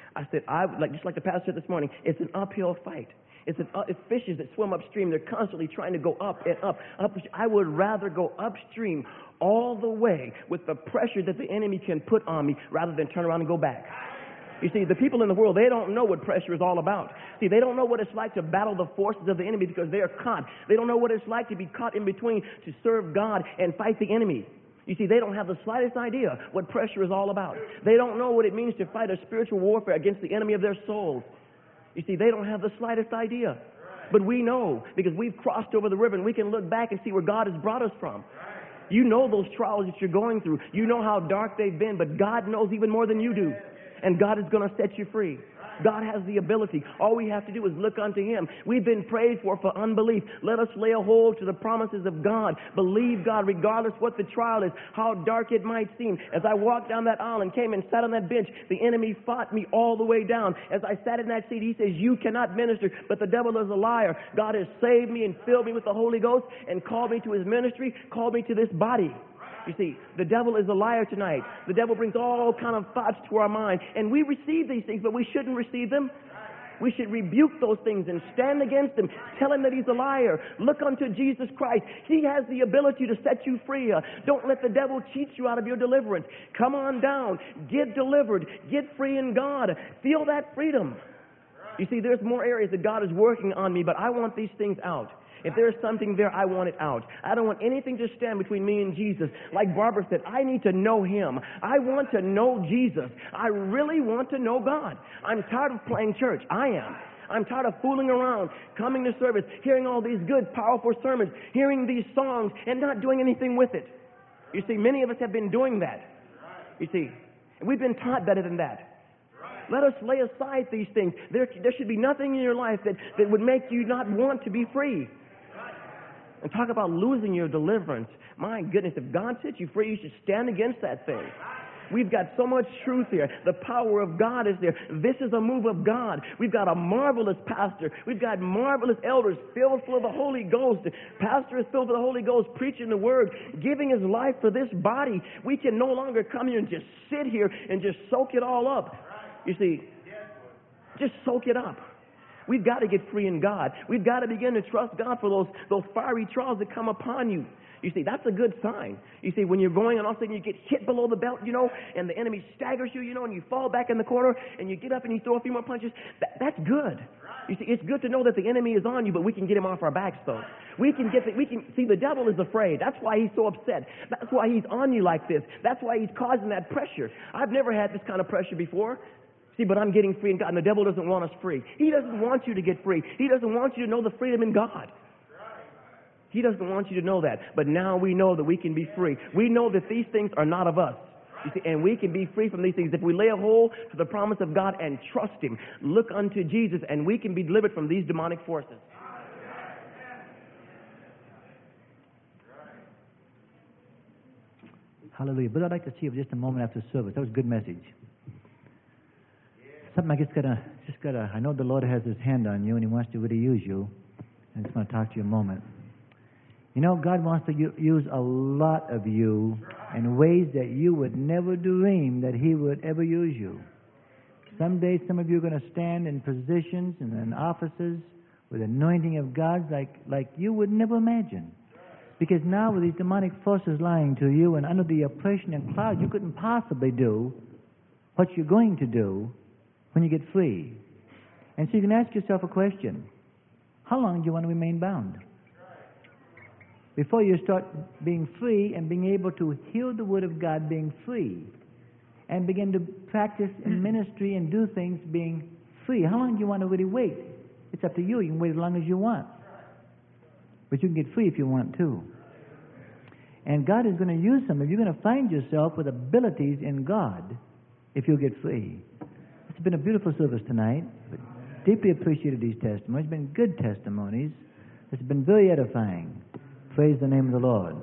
just like the pastor said this morning, it's an uphill fight. It's fishes that swim upstream. They're constantly trying to go up and up. I would rather go upstream all the way with the pressure that the enemy can put on me rather than turn around and go back. You see, the people in the world, they don't know what pressure is all about. See, they don't know what it's like to battle the forces of the enemy because they are caught. They don't know what it's like to be caught in between to serve God and fight the enemy. You see, they don't have the slightest idea what pressure is all about. They don't know what it means to fight a spiritual warfare against the enemy of their souls. You see, they don't have the slightest idea. But we know because we've crossed over the river and we can look back and see where God has brought us from. You know those trials that you're going through. You know how dark they've been, but God knows even more than you do. And God is going to set you free. God has the ability. All we have to do is look unto Him. We've been prayed for unbelief. Let us lay a hold to the promises of God. Believe God regardless what the trial is, how dark it might seem. As I walked down that aisle and came and sat on that bench, the enemy fought me all the way down. As I sat in that seat, he says, you cannot minister, but the devil is a liar. God has saved me and filled me with the Holy Ghost and called me to His ministry, called me to this body. You see, the devil is a liar tonight. The devil brings all kind of thoughts to our mind. And we receive these things, but we shouldn't receive them. We should rebuke those things and stand against them. Tell him that he's a liar. Look unto Jesus Christ. He has the ability to set you free. Don't let the devil cheat you out of your deliverance. Come on down. Get delivered. Get free in God. Feel that freedom. You see, there's more areas that God is working on me, but I want these things out. If there's something there, I want it out. I don't want anything to stand between me and Jesus. Like Barbara said, I need to know Him. I want to know Jesus. I really want to know God. I'm tired of playing church. I am. I'm tired of fooling around, coming to service, hearing all these good, powerful sermons, hearing these songs, and not doing anything with it. You see, many of us have been doing that. You see, we've been taught better than that. Let us lay aside these things. There should be nothing in your life that would make you not want to be free. And talk about losing your deliverance. My goodness, if God set you free, you should stand against that thing. We've got so much truth here. The power of God is there. This is a move of God. We've got a marvelous pastor. We've got marvelous elders filled full of the Holy Ghost. The pastor is filled with the Holy Ghost, preaching the Word, giving his life for this body. We can no longer come here and just sit here and just soak it all up. You see, just soak it up. We've got to get free in God. We've got to begin to trust God for those fiery trials that come upon you. You see, that's a good sign. You see, when you're going and all of a sudden you get hit below the belt, and the enemy staggers you, and you fall back in the corner and you get up and you throw a few more punches, that's good. You see, it's good to know that the enemy is on you, but we can get him off our backs, though. See, the devil is afraid. That's why he's so upset. That's why he's on you like this. That's why he's causing that pressure. I've never had this kind of pressure before. See, but I'm getting free in God, and the devil doesn't want us free. He doesn't want you to get free. He doesn't want you to know the freedom in God. He doesn't want you to know that. But now we know that we can be free. We know that these things are not of us. You see, and we can be free from these things if we lay a hold to the promise of God and trust Him. Look unto Jesus, and we can be delivered from these demonic forces. Hallelujah. But I'd like to see you just a moment after service. That was a good message. Something I know the Lord has His hand on you and He wants to really use you. I just want to talk to you a moment. God wants to use a lot of you in ways that you would never dream that He would ever use you. Someday some of you are going to stand in positions and in offices with anointing of God like you would never imagine. Because now with these demonic forces lying to you and under the oppression and cloud, you couldn't possibly do what you're going to do when you get free. And so you can ask yourself a question. How long do you want to remain bound? Before you start being free and being able to hear the Word of God being free and begin to practice in ministry and do things being free, how long do you want to really wait? It's up to you. You can wait as long as you want. But you can get free if you want to. And God is going to use some of you. You're going to find yourself with abilities in God if you get free. It's been a beautiful service tonight. Deeply appreciated these testimonies. It's been good testimonies. It's been very edifying. Praise the name of the Lord.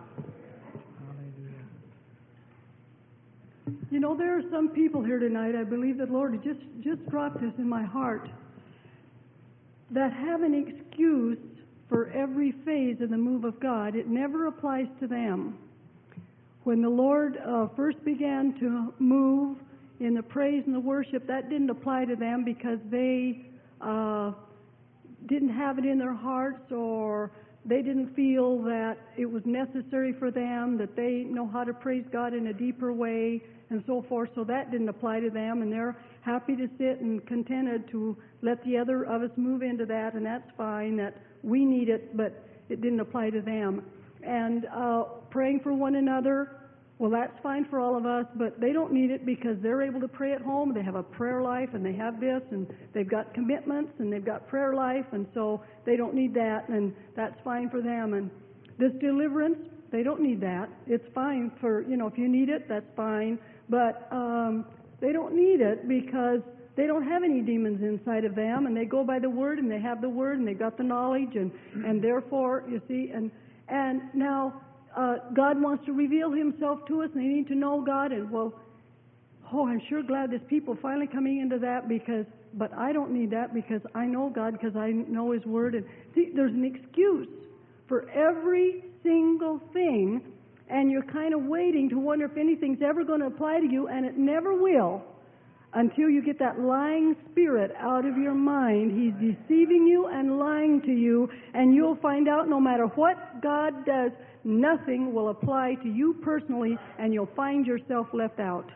There are some people here tonight, I believe that Lord just dropped this in my heart, that have an excuse for every phase of the move of God. It never applies to them. When the Lord first began to move in the praise and the worship, that didn't apply to them because they didn't have it in their hearts, or they didn't feel that it was necessary for them, that they know how to praise God in a deeper way, and so forth. So that didn't apply to them, and they're happy to sit and contented to let the other of us move into that, and that's fine, that we need it, but it didn't apply to them. And praying for one another, well, that's fine for all of us, but they don't need it because they're able to pray at home. They have a prayer life, and they have this, and they've got commitments, and they've got prayer life, and so they don't need that, and that's fine for them. And this deliverance, they don't need that. It's fine for, if you need it, that's fine, but they don't need it because they don't have any demons inside of them, and they go by the Word, and they have the Word, and they've got the knowledge, and therefore, you see, and now God wants to reveal Himself to us, and they need to know God, and I'm sure glad there's people finally coming into that but I don't need that because I know God, because I know His Word, and see, there's an excuse for every single thing, and you're kind of waiting to wonder if anything's ever going to apply to you, and it never will until you get that lying spirit out of your mind. He's deceiving you and lying to you, and you'll find out no matter what God does, nothing will apply to you personally, and you'll find yourself left out.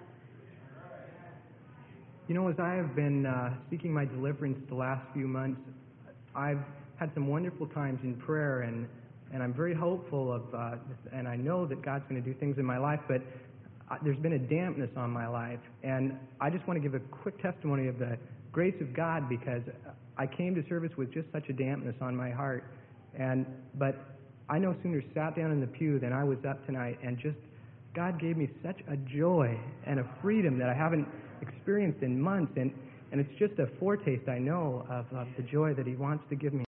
As I have been seeking my deliverance the last few months, I've had some wonderful times in prayer, and I'm very hopeful and I know that God's going to do things in my life, but there's been a dampness on my life, and I just want to give a quick testimony of the grace of God, because I came to service with just such a dampness on my heart, but I no sooner sat down in the pew than I was up tonight, and just God gave me such a joy and a freedom that I haven't experienced in months, and it's just a foretaste, I know, of the joy that He wants to give me.